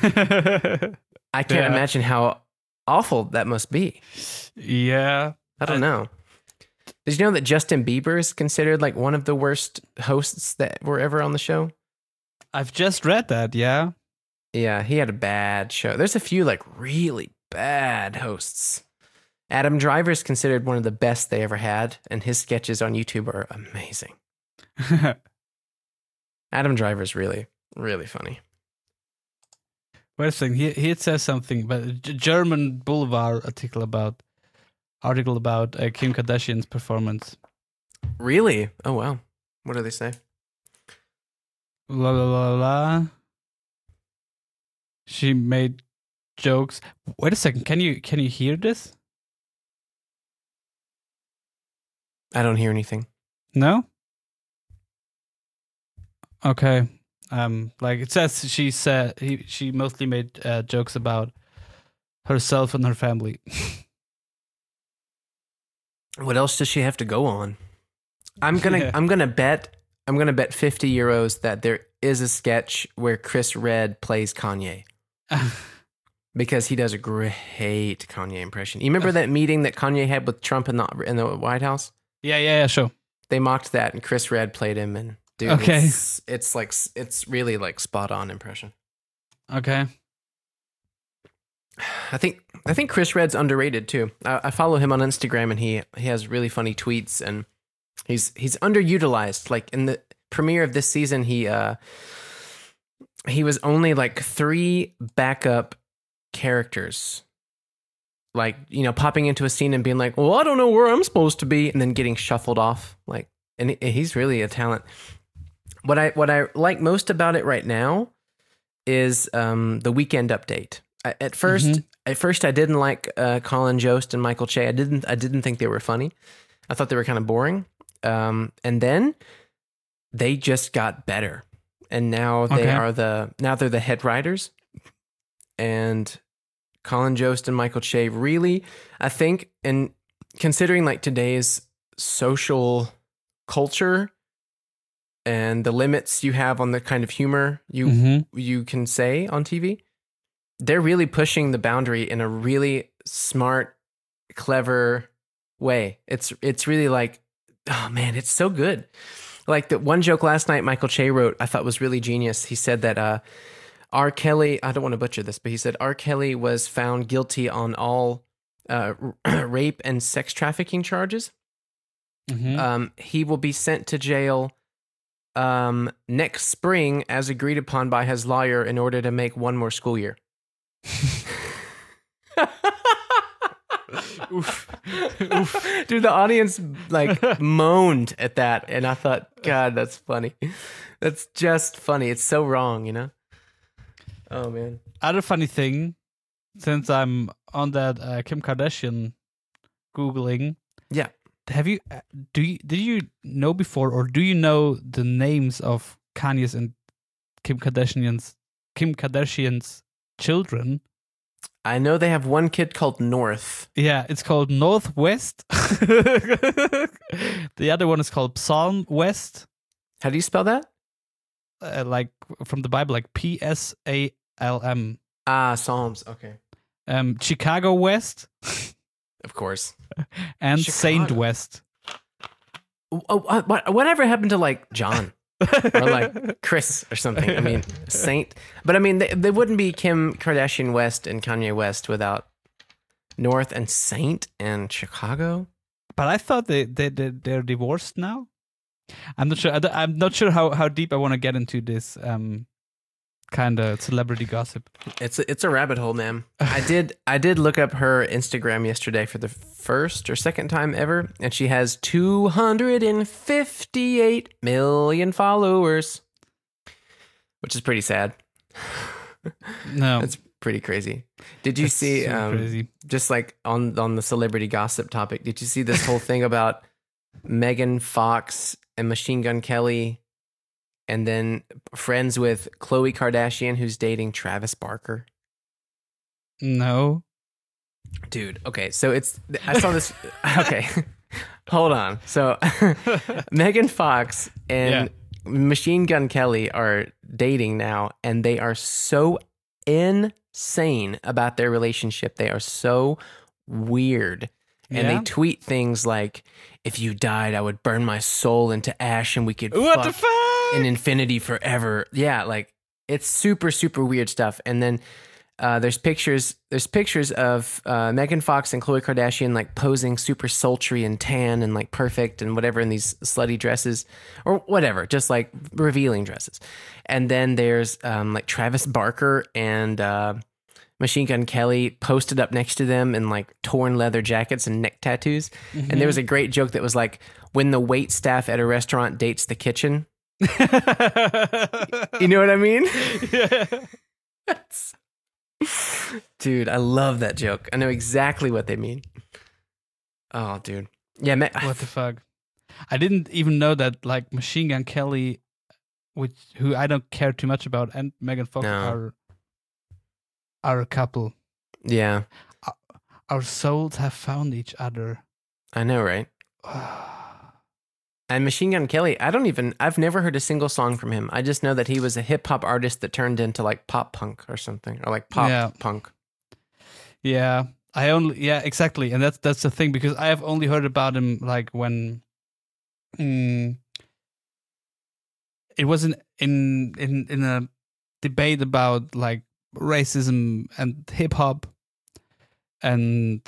I can't Yeah. imagine how awful that must be. Yeah. I don't I- know. Did you know that Justin Bieber is considered like one of the worst hosts that were ever on the show? I've just read that, yeah. Yeah, he had a bad show. There's a few like really bad hosts. Adam Driver is considered one of the best they ever had, and his sketches on YouTube are amazing. Adam Driver is really, really funny. Wait a second. Here, here it says something, but a G- German Boulevard article about article about uh, Kim Kardashian's performance. Really? Oh wow. What do they say? La la la la. She made jokes. Wait a second. Can you can you hear this? I don't hear anything. No. Okay. Um, like it says, she said he, she mostly made uh, jokes about herself and her family. What else does she have to go on? I'm gonna Yeah. I'm gonna bet I'm gonna bet fifty euros that there is a sketch where Chris Red plays Kanye. Because he does a great Kanye impression. You remember that meeting that Kanye had with Trump in the in the White House? yeah, yeah, yeah, sure. They mocked that, and Chris Red played him. And dude, Okay. it's, it's like it's really like spot on impression. Okay. I think I think Chris Red's underrated too. I, I follow him on Instagram, and he he has really funny tweets, and he's he's underutilized. Like in the premiere of this season, he uh he was only like three backup characters, like, you know, popping into a scene and being like, well, I don't know where I'm supposed to be, and then getting shuffled off. Like, and he- he's really a talent. What I what I like most about it right now is um, the Weekend Update. I, at first, Mhm. at first, I didn't like uh, Colin Jost and Michael Che. I didn't I didn't think they were funny. I thought they were kind of boring. Um, and then they just got better, and now they Okay. are the now they're the head writers. And Colin Jost and Michael Che really, I think, and considering like today's social culture and the limits you have on the kind of humor you Mhm. you can say on T V, they're really pushing the boundary in a really smart, clever way. It's it's really like, oh man, it's so good. Like the one joke last night Michael Che wrote, I thought was really genius. He said that uh R. Kelly, I don't want to butcher this, but he said R. Kelly was found guilty on all uh, rape and sex trafficking charges. Mhm. Um, he will be sent to jail um, next spring, as agreed upon by his lawyer, in order to make one more school year. Oof. Oof. Dude, the audience like moaned at that, and I thought, God, that's funny. That's just funny. It's so wrong, you know? Oh man. Other funny thing, since I'm on that uh, Kim Kardashian googling, Yeah. have you uh, do you did you know before, or do you know the names of Kanye's and Kim Kardashian's Kim Kardashian's children? I know they have one kid called North. Yeah, it's called Northwest. The other one is called Psalm West, How do you spell that? uh, like from the Bible, like P S A L M. Ah, Psalms. Okay. Um, Chicago West Of course. and Chicago. Saint West. Oh, what, what- whatever happened to like John or like Chris or something? I mean, Saint. But I mean, they, they wouldn't be Kim Kardashian West and Kanye West without North and Saint and Chicago. But I thought they they they they're divorced now. I'm not sure. I don't- I'm not sure how, how deep I want to get into this um kind of celebrity gossip. It's a, it's a rabbit hole, man. I did I did look up her Instagram yesterday for the first or second time ever, and she has two hundred fifty-eight million followers, which is pretty sad. No, That's pretty crazy. Did you That's see so um, crazy. just like on on the celebrity gossip topic? Did you see this whole thing about Megan Fox and Machine Gun Kelly? And then friends with Khloe Kardashian, who's dating Travis Barker. No. Dude, okay, so it's I saw this. Okay, hold on. So Megan Fox and Machine Gun Kelly are dating now, and they are so insane about their relationship. They are so weird, and Yeah? they tweet things like, "If you died, I would burn my soul into ash, and we could What fuck the fuck? in infinity forever." Yeah, like it's super super weird stuff. And then Uh, there's pictures. There's pictures of uh, Megan Fox and Khloe Kardashian like posing super sultry and tan and like perfect and whatever in these slutty dresses or whatever, just like revealing dresses. And then there's um, like Travis Barker and uh, Machine Gun Kelly posted up next to them in like torn leather jackets and neck tattoos. Mm-hmm. And there was a great joke that was like, when the wait staff at a restaurant dates the kitchen. You know what I mean? Yeah. That's... Dude, I love that joke. I know exactly what they mean. Oh, dude. Yeah, man. What the fuck? I didn't even know that like Machine Gun Kelly, which who I don't care too much about, and Megan Fox No. are are a couple. Yeah. Our, our souls have found each other. I know, right? And Machine Gun Kelly, I don't even, I've never heard a single song from him. I just know that he was a hip hop artist that turned into like pop punk or something, or like pop Yeah. punk. Yeah, I only yeah exactly, and that's that's the thing because I have only heard about him like when, mm, it wasn't in in in a debate about like racism and hip hop, and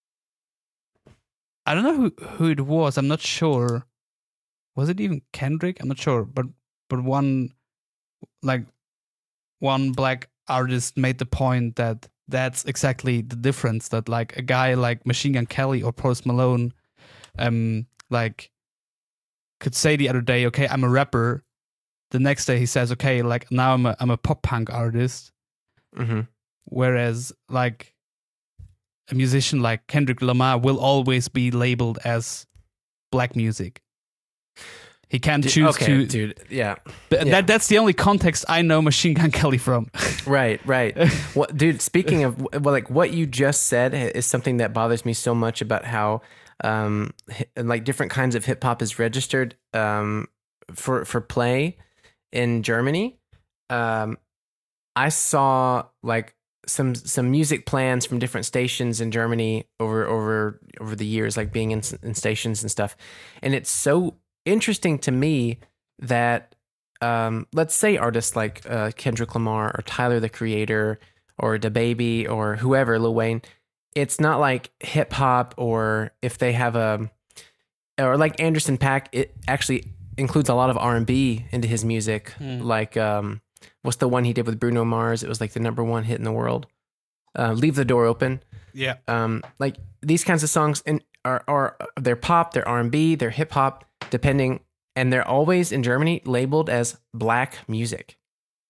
I don't know who who it was. I'm not sure. Was it even Kendrick? I'm not sure, but but one like one black artist made the point that that's exactly the difference, that like a guy like Machine Gun Kelly or Post Malone um like could say the other day, okay, I'm a rapper. The next day he says, okay, like now I'm a I'm a pop punk artist. Mm-hmm. Whereas like a musician like Kendrick Lamar will always be labeled as black music. He can't Dude, choose okay, to. dude. Yeah. Th- yeah. That that's the only context I know Machine Gun Kelly from. Right, right. What, dude? Speaking of, well, like what you just said is something that bothers me so much about how, um, hi- like different kinds of hip hop is registered, um, for for play in Germany. Um, I saw like some some music plans from different stations in Germany over over over the years, like being in, in stations and stuff, and it's so interesting to me that um, let's say artists like uh, Kendrick Lamar or Tyler the Creator or DaBaby or whoever, Lil Wayne, it's not like hip hop, or if they have a, or like Anderson .Paak, it actually includes a lot of R and B into his music. Hmm. Like um, what's the one he did with Bruno Mars? It was like the number one hit in the world. Uh, Leave the Door Open. Yeah. Um, like these kinds of songs in, are are they're pop, they're R and B, they're hip hop, depending, and they're always in Germany labeled as black music.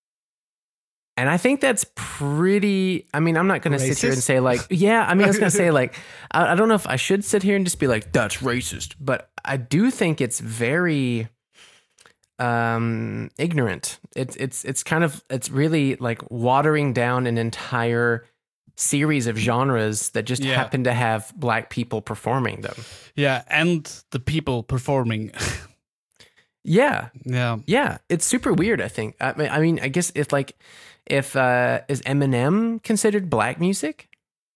And I think that's pretty. I mean, I'm not going to sit here and Racist? say like, yeah. I mean, I was going to say like, I, I don't know if I should sit here and just be like, that's racist, but I do think it's very um, ignorant. It's it's it's kind of it's really like watering down an entire series of genres that just Yeah. happen to have black people performing them. Yeah, and the people performing. Yeah, Yeah. yeah, it's super weird. I think. I mean, I mean, I guess if like, if uh, is Eminem considered black music?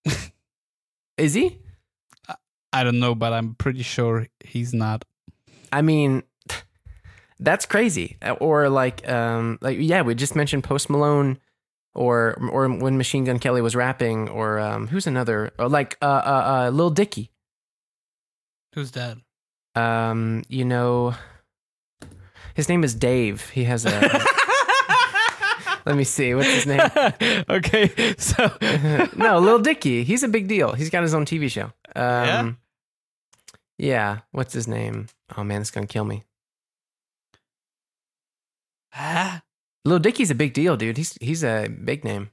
Is he? I don't know, but I'm pretty sure he's not. I mean, that's crazy. Or like, um, like yeah, we just mentioned Post Malone, or or when Machine Gun Kelly was rapping, or um, who's another? Or like uh, uh, uh, Lil Dicky. Who's that? Um, you know, his name is Dave. He has a. Let me see. What's his name? Okay, so No, Lil Dicky. He's a big deal. He's got his own T V show. Um, Yeah? Yeah. What's his name? Oh man, it's gonna kill me. Huh? Lil Dicky's a big deal, dude. He's he's a big name.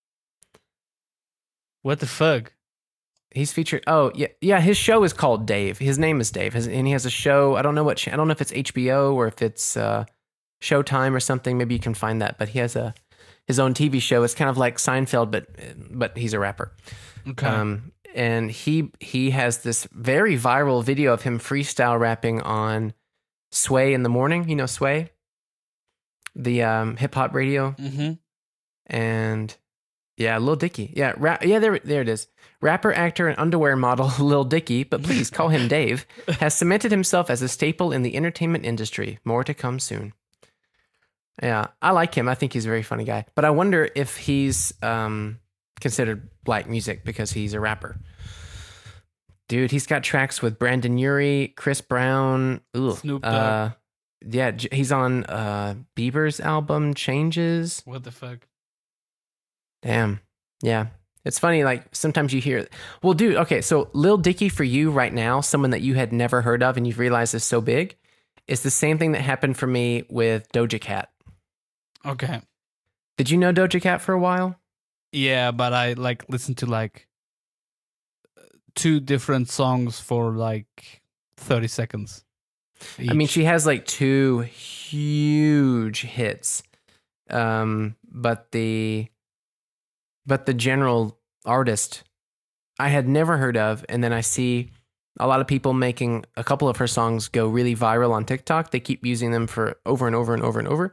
What the fuck? He's featured. Oh yeah, yeah. His show is called Dave. His name is Dave, His, and he has a show. I don't know what. cha- I don't know if it's H B O or if it's uh, Showtime or something. Maybe you can find that. But he has a his own T V show. It's kind of like Seinfeld, but but he's a rapper. Okay. Um, and he he has this very viral video of him freestyle rapping on Sway in the Morning. You know Sway, the um, hip hop radio, mm-hmm. and yeah, Lil Dicky. Yeah, ra- yeah, there there it is. Rapper, actor, and underwear model Lil Dicky, but please call him Dave, has cemented himself as a staple in the entertainment industry. More to come soon. Yeah, I like him. I think he's a very funny guy. But I wonder if he's um, considered black music because he's a rapper. Dude, he's got tracks with Brandon Urie, Chris Brown, ugh, Snoop Dogg. Uh, yeah, J- he's on uh, Bieber's album Changes. What the fuck? Damn. Yeah. It's funny, like sometimes you hear, well, dude, okay, so Lil Dicky for you right now, someone that you had never heard of and you've realized is so big, is the same thing that happened for me with Doja Cat. Okay. Did you know Doja Cat for a while? Yeah, but I like listened to like two different songs for like thirty seconds. I mean, each. she has like two huge hits, um, but the but the general artist I had never heard of, and then I see a lot of people making a couple of her songs go really viral on TikTok. They keep using them for over and over and over and over.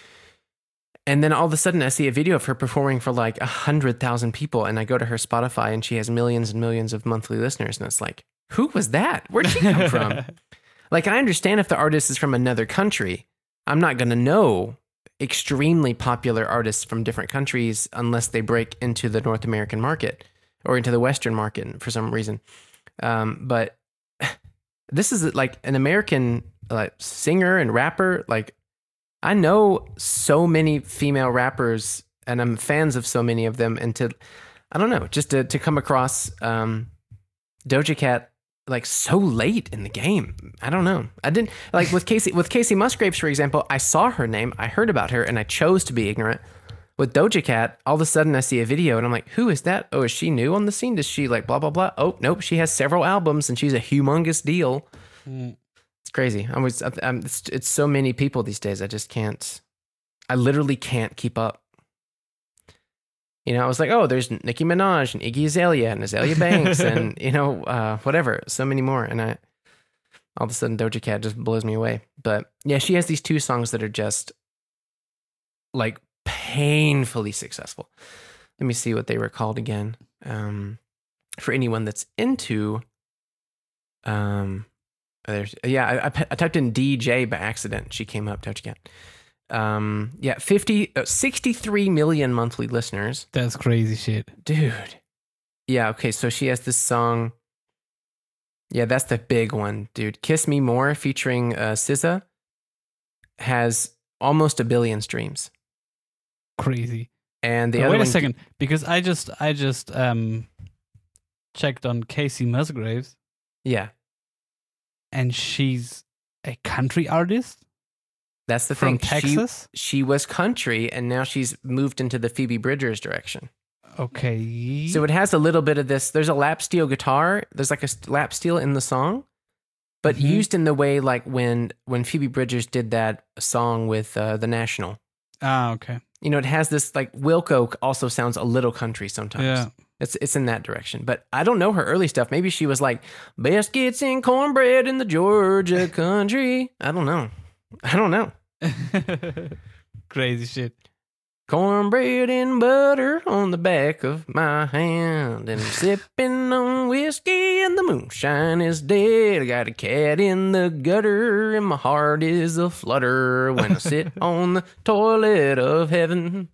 And then all of a sudden, I see a video of her performing for like a hundred thousand people, and I go to her Spotify, and she has millions and millions of monthly listeners, and it's like, who was that? Where'd she come from? Like, I understand if the artist is from another country. I'm not going to know extremely popular artists from different countries unless they break into the North American market or into the Western market for some reason. Um, but this is like an American like singer and rapper. Like, I know so many female rappers, and I'm fans of so many of them. And to, I don't know, just to, to come across um, Doja Cat like so late in the game. I don't know. I didn't like with Casey with Casey Musgraves, for example. I saw her name, I heard about her, and I chose to be ignorant. With Doja Cat, all of a sudden I see a video, and I'm like, "Who is that? Oh, is she new on the scene? Does she like blah blah blah?" Oh, nope, she has several albums, and she's a humongous deal. Mm. It's crazy. I'm, always, I'm it's, it's so many people these days. I just can't. I literally can't keep up. You know, I was like, oh, there's Nicki Minaj and Iggy Azalea and Azalea Banks and, you know, uh, whatever, so many more. And I, all of a sudden, Doja Cat just blows me away. But yeah, she has these two songs that are just like painfully successful. Let me see what they were called again. Um, for anyone that's into, um, there's yeah, I, I, I typed in D J by accident. She came up, Doja Cat. Um, yeah, fifty, uh, sixty-three million monthly listeners. That's crazy shit. Dude. Yeah, okay, so she has this song. Yeah, that's the big one, dude. Kiss Me More featuring uh, S Z A has almost a billion streams. Crazy. And the uh, other wait one, a second, because I just I just um checked on Casey Musgraves. Yeah. And she's a country artist? That's the From thing. Texas? She, she was country, and now she's moved into the Phoebe Bridgers direction. Okay. So it has a little bit of this. There's a lap steel guitar. There's like a lap steel in the song, but mm-hmm. used in the way like when when Phoebe Bridgers did that song with uh, The National. Ah, okay. You know, it has this like Wilco also sounds a little country sometimes. Yeah. It's it's in that direction. But I don't know her early stuff. Maybe she was like biscuits and cornbread in the Georgia country. I don't know. I don't know. Crazy shit. Cornbread and butter on the back of my hand, and I'm sipping on whiskey and the moonshine is dead. I got a cat in the gutter and my heart is a flutter when I sit on the toilet of heaven.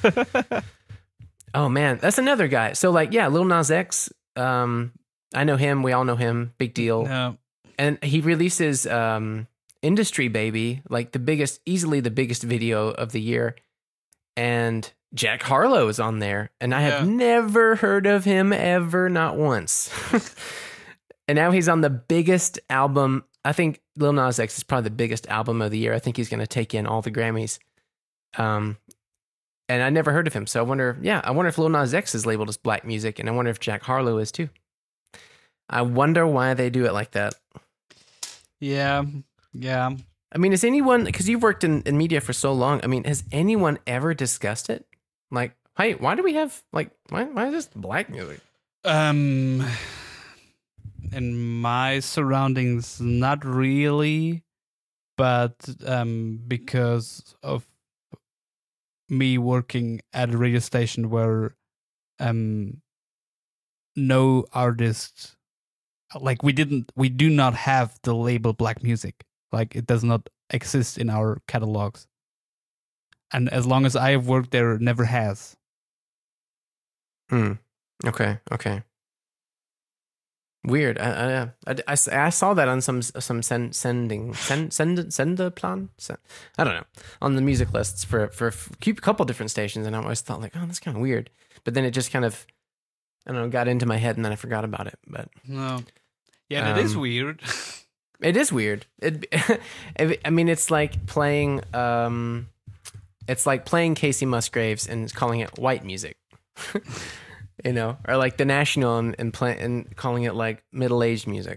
Oh man, that's another guy. So like, yeah, Lil Nas X, um, I know him. We all know him. Big deal. No. And he releases um, Industry Baby, like the biggest, easily the biggest video of the year. And Jack Harlow is on there, and I have yeah. never heard of him ever, not once. And now he's on the biggest album. I think Lil Nas X is probably the biggest album of the year. I think he's going to take in all the Grammys. Um, and I never heard of him, so I wonder. Yeah, I wonder if Lil Nas X is labeled as black music, and I wonder if Jack Harlow is too. I wonder why they do it like that. Yeah, yeah. I mean, has anyone, because you've worked in, in media for so long, I mean, has anyone ever discussed it? Like, hey, why do we have, like, why, why is this black music? Um, in my surroundings, not really, but um, because of me working at a radio station where um, no artist, like, we didn't, we do not have the label black music. Like, it does not exist in our catalogs. And as long as I have worked there, it never has. Hmm. Okay. Okay. Weird. I, I, I, I, I saw that on some some send, sending send send send the plan. Send, I don't know, on the music lists for for a couple different stations, and I always thought like, oh, that's kind of weird. But then it just kind of, I don't know, got into my head, and then I forgot about it. But No. Yeah, that is Um, weird. it is weird. It, I mean, it's like playing, um, it's like playing Casey Musgraves and calling it white music. You know, or like the National and and, play, and calling it like middle-aged music.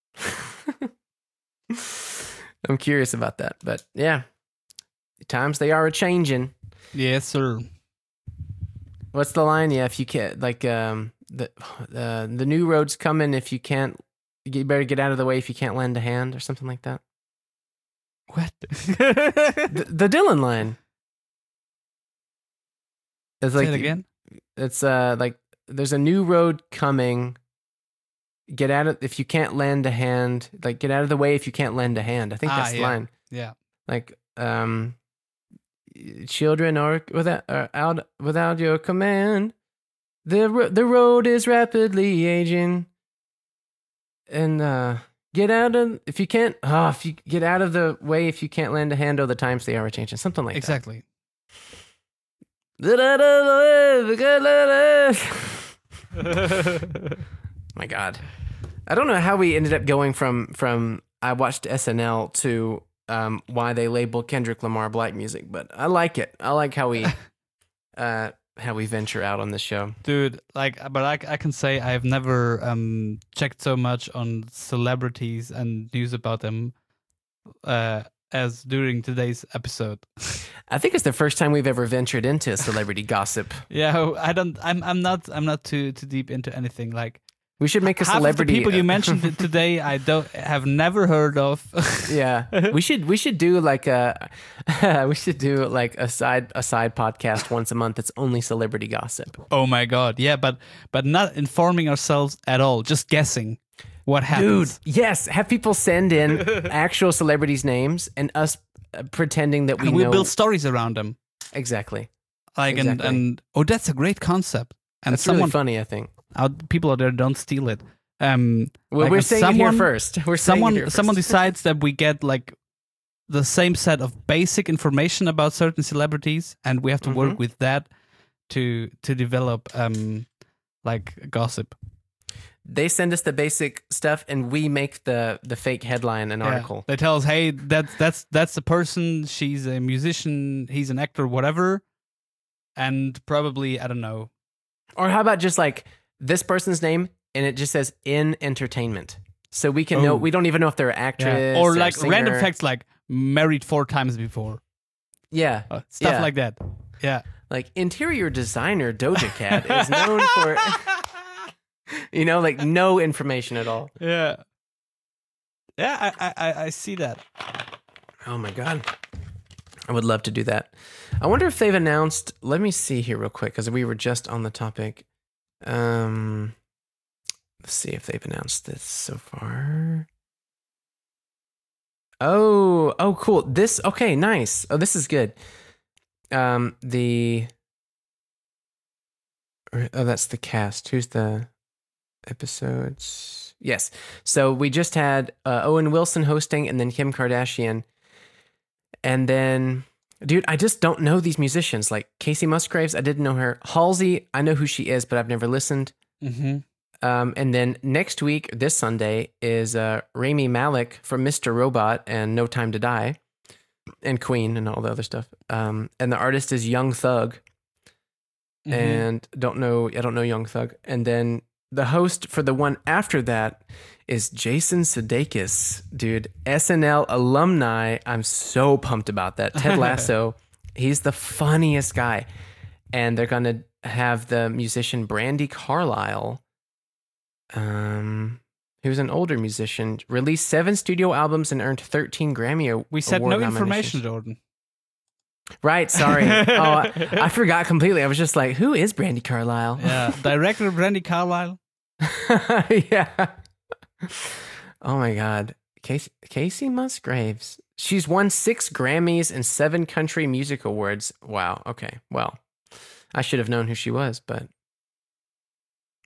I'm curious about that, but yeah, times they are a changing. Yes, sir. What's the line? Yeah, if you can't, like, um, the uh, the new road's coming. If you can't, you better get out of the way. If you can't lend a hand, or something like that. What? The, the Dylan line. It's Say like it again. It's uh like there's a new road coming. Get out of if you can't lend a hand. Like get out of the way if you can't lend a hand. I think Ah, that's the yeah. line. Yeah. Like um, children are without are out without your command. The ro- the road is rapidly aging. And uh, get out of if you can't. Oh, if you get out of the way if you can't lend a hand. Oh, the times they are changing. Something like Exactly. that. My God, I don't know how we ended up going from from I watched S N L to um, why they label Kendrick Lamar black music, but I like it. I like how we uh, how we venture out on this show. Dude, like, but I, I can say I've never um checked so much on celebrities and news about them uh, as during today's episode. I think it's the first time we've ever ventured into celebrity gossip. Yeah, I don't. I'm. I'm not. I'm not too too deep into anything. Like We should make a half celebrity. of the people you mentioned t- today, I don't have never heard of. Yeah, we should we should do like a we should do like a side a side podcast once a month that's only celebrity gossip. Oh my god, yeah, but but not informing ourselves at all, just guessing what Dude, happens. yes, have people send in actual celebrities' names and us uh, pretending that we And we know build stories around them. exactly. Like Exactly. and and oh, that's a great concept. And That's someone really funny, I think. out people out there don't steal it. Um, Well, like we're when saying someone, it here first. We're saying someone it here someone first. decides that we get like the same set of basic information about certain celebrities, and we have to work Mhm. with that to to develop um like gossip. They send us the basic stuff, and we make the the fake headline and Yeah. article. They tell us, hey, that's that's that's the person. She's a musician. He's an actor. Whatever. And probably I don't know. Or how about just like this person's name, and it just says in entertainment, so we can know. Oh. We don't even know if they're an actress Or or like singer. random facts like married four times before. Yeah, Uh, stuff Yeah. like that. Yeah. like interior designer Doja Cat is known for, you know, like no information at all. Yeah. Yeah, I, I, I see that. Oh my God. I would love to do that. I wonder if they've announced, let me see here real quick, because we were just on the topic. Um, let's see if they've announced this so far. Oh, oh, cool. This, okay, nice. Oh, this is good. Um, the, oh, that's the cast. Who's the episodes? Yes. So we just had uh, Owen Wilson hosting and then Kim Kardashian. And then, dude, I just don't know these musicians. Like Casey Musgraves, I didn't know her. Halsey, I know who she is, but I've never listened. Mm-hmm. Um, and then next week, this Sunday, is uh, Rami Malek from Mister Robot and No Time to Die, and Queen and all the other stuff. Um, and the artist is Young Thug, Mm-hmm. and don't know, I don't know Young Thug. And then the host for the one after that is Jason Sudeikis, dude, S N L alumni. I'm so pumped about that. Ted Lasso, he's the funniest guy. And they're going to have the musician Brandy Carlisle, um, who's an older musician, released seven studio albums and earned thirteen Grammy Award We said no nominations. information, Jordan. Right, sorry. Oh, I, I forgot completely. I was just like, who is Brandy Carlisle? Yeah. Director Brandy Carlisle. Yeah. Oh my God. Casey, Casey Musgraves. She's won six Grammys and seven country music awards. Wow. Okay. Well, I should have known who she was, but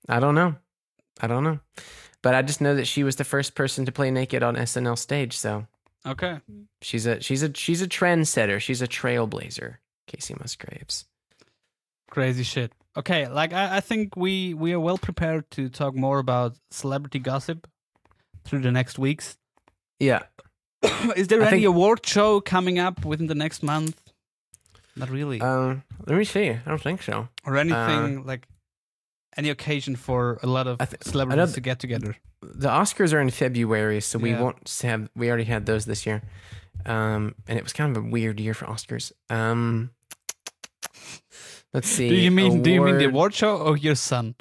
I don't know. I don't know. But I just know that she was the first person to play naked on S N L stage. So Okay. she's a she's a she's a trendsetter. She's a trailblazer. Casey Musgraves. Crazy shit. Okay, like I, I think we we are well prepared to talk more about celebrity gossip through the next weeks. Yeah. Is there I any think- award show coming up within the next month? Not really. Um. Let me see. I don't think so. or anything like any occasion for a lot of I th- celebrities I don't- to get together. The Oscars are in February, so we Yeah. won't have. We already had those this year, um, and it was kind of a weird year for Oscars. Um, let's see. Do you mean do you mean the award- award show or your son?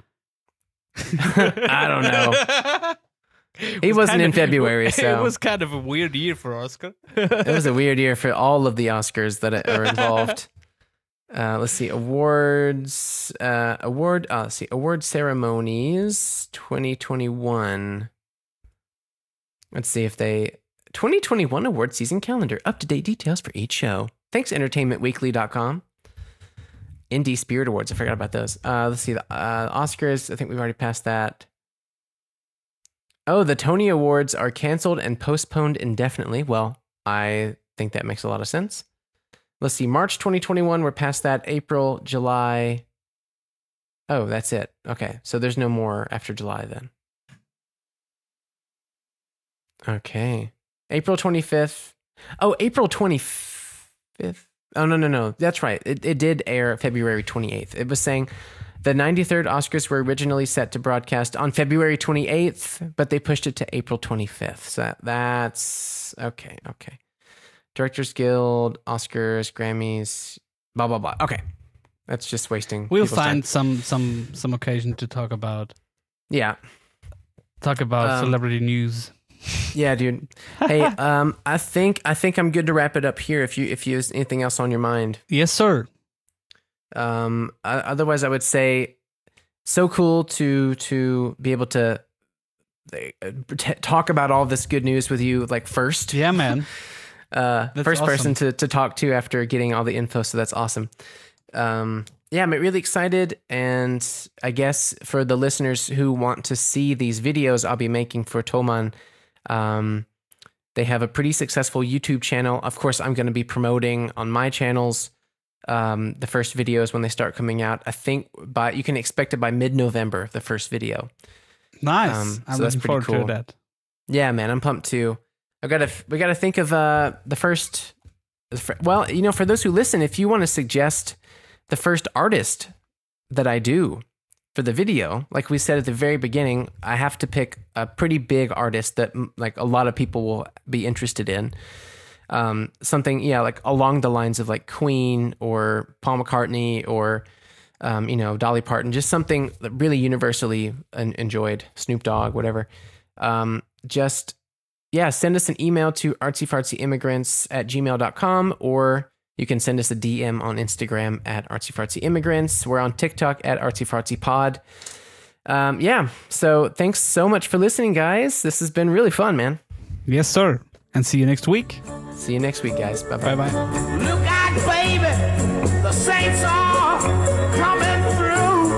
I don't know. He was wasn't kind in of- February, It so was kind of a weird year for Oscar. it was a weird year for all of the Oscars that are involved. Uh, let's see, awards, uh, award, uh, let's see, award ceremonies, twenty twenty-one. Let's see if they, twenty twenty-one award season calendar, up-to-date details for each show. Thanks, entertainment weekly dot com. Indie Spirit Awards, I forgot about those. Uh, let's see, the uh, Oscars, I think we've already passed that. Oh, the Tony Awards are canceled and postponed indefinitely. Well, I think that makes a lot of sense. Let's see, March twenty twenty-one, we're past that. April, July. Oh, that's it. Okay, so there's no more after July then. Okay. April twenty-fifth. Oh, April twenty-fifth. Oh, no, no, no. That's right. It, it did air February twenty-eighth. It was saying the ninety-third Oscars were originally set to broadcast on February twenty-eighth, but they pushed it to April twenty-fifth. So that, that's okay. Okay. Directors Guild, Oscars, Grammys, blah, blah, blah. Okay. That's just wasting. We'll people's find time. some some some occasion to talk about Yeah. talk about Um, celebrity news. Yeah, dude. Hey, um, I think I think I'm good to wrap it up here. If you if you have anything else on your mind, Yes, sir. um, uh, otherwise I would say, so cool to to be able to uh, t- talk about all this good news with you, like first, Yeah, man. uh, That's first person awesome. to to talk to after getting all the info. So that's awesome. Um, yeah, I'm really excited, and I guess for the listeners who want to see these videos I'll be making for Toman. Um, they have a pretty successful YouTube channel. Of course, I'm going to be promoting on my channels um, the first videos when they start coming out. I think by you can expect it by mid-November, the first video. Nice. Um, I'm so that's looking pretty forward cool. to that. Yeah, man, I'm pumped too. I gotta we gotta think of uh, the first. the fir- Well, you know, for those who listen, if you want to suggest the first artist that I do for the video, like we said at the very beginning, I have to pick a pretty big artist that mm, like a lot of people will be interested in. Um, something, yeah, like along the lines of like Queen or Paul McCartney or, um, you know, Dolly Parton, just something that really universally en- enjoyed, Snoop Dogg, whatever. Um, just, yeah, send us an email to artsyfartsyimmigrants at gmail dot com, or you can send us a D M on Instagram at artsyfartsyimmigrants. We're on TikTok at artsyfartsypod. Um, yeah, so thanks so much for listening, guys. This has been really fun, man. Yes, sir. And see you next week. See you next week, guys. Bye-bye. Bye bye. Look out, baby, the saints are coming through.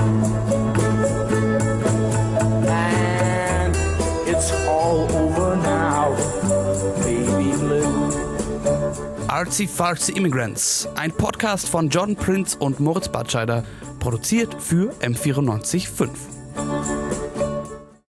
And it's all over now, baby blue. Artsy Fartsy Immigrants, ein Podcast von John Prince und Moritz Batscheider, produziert für M vierundneunzig Komma fünf.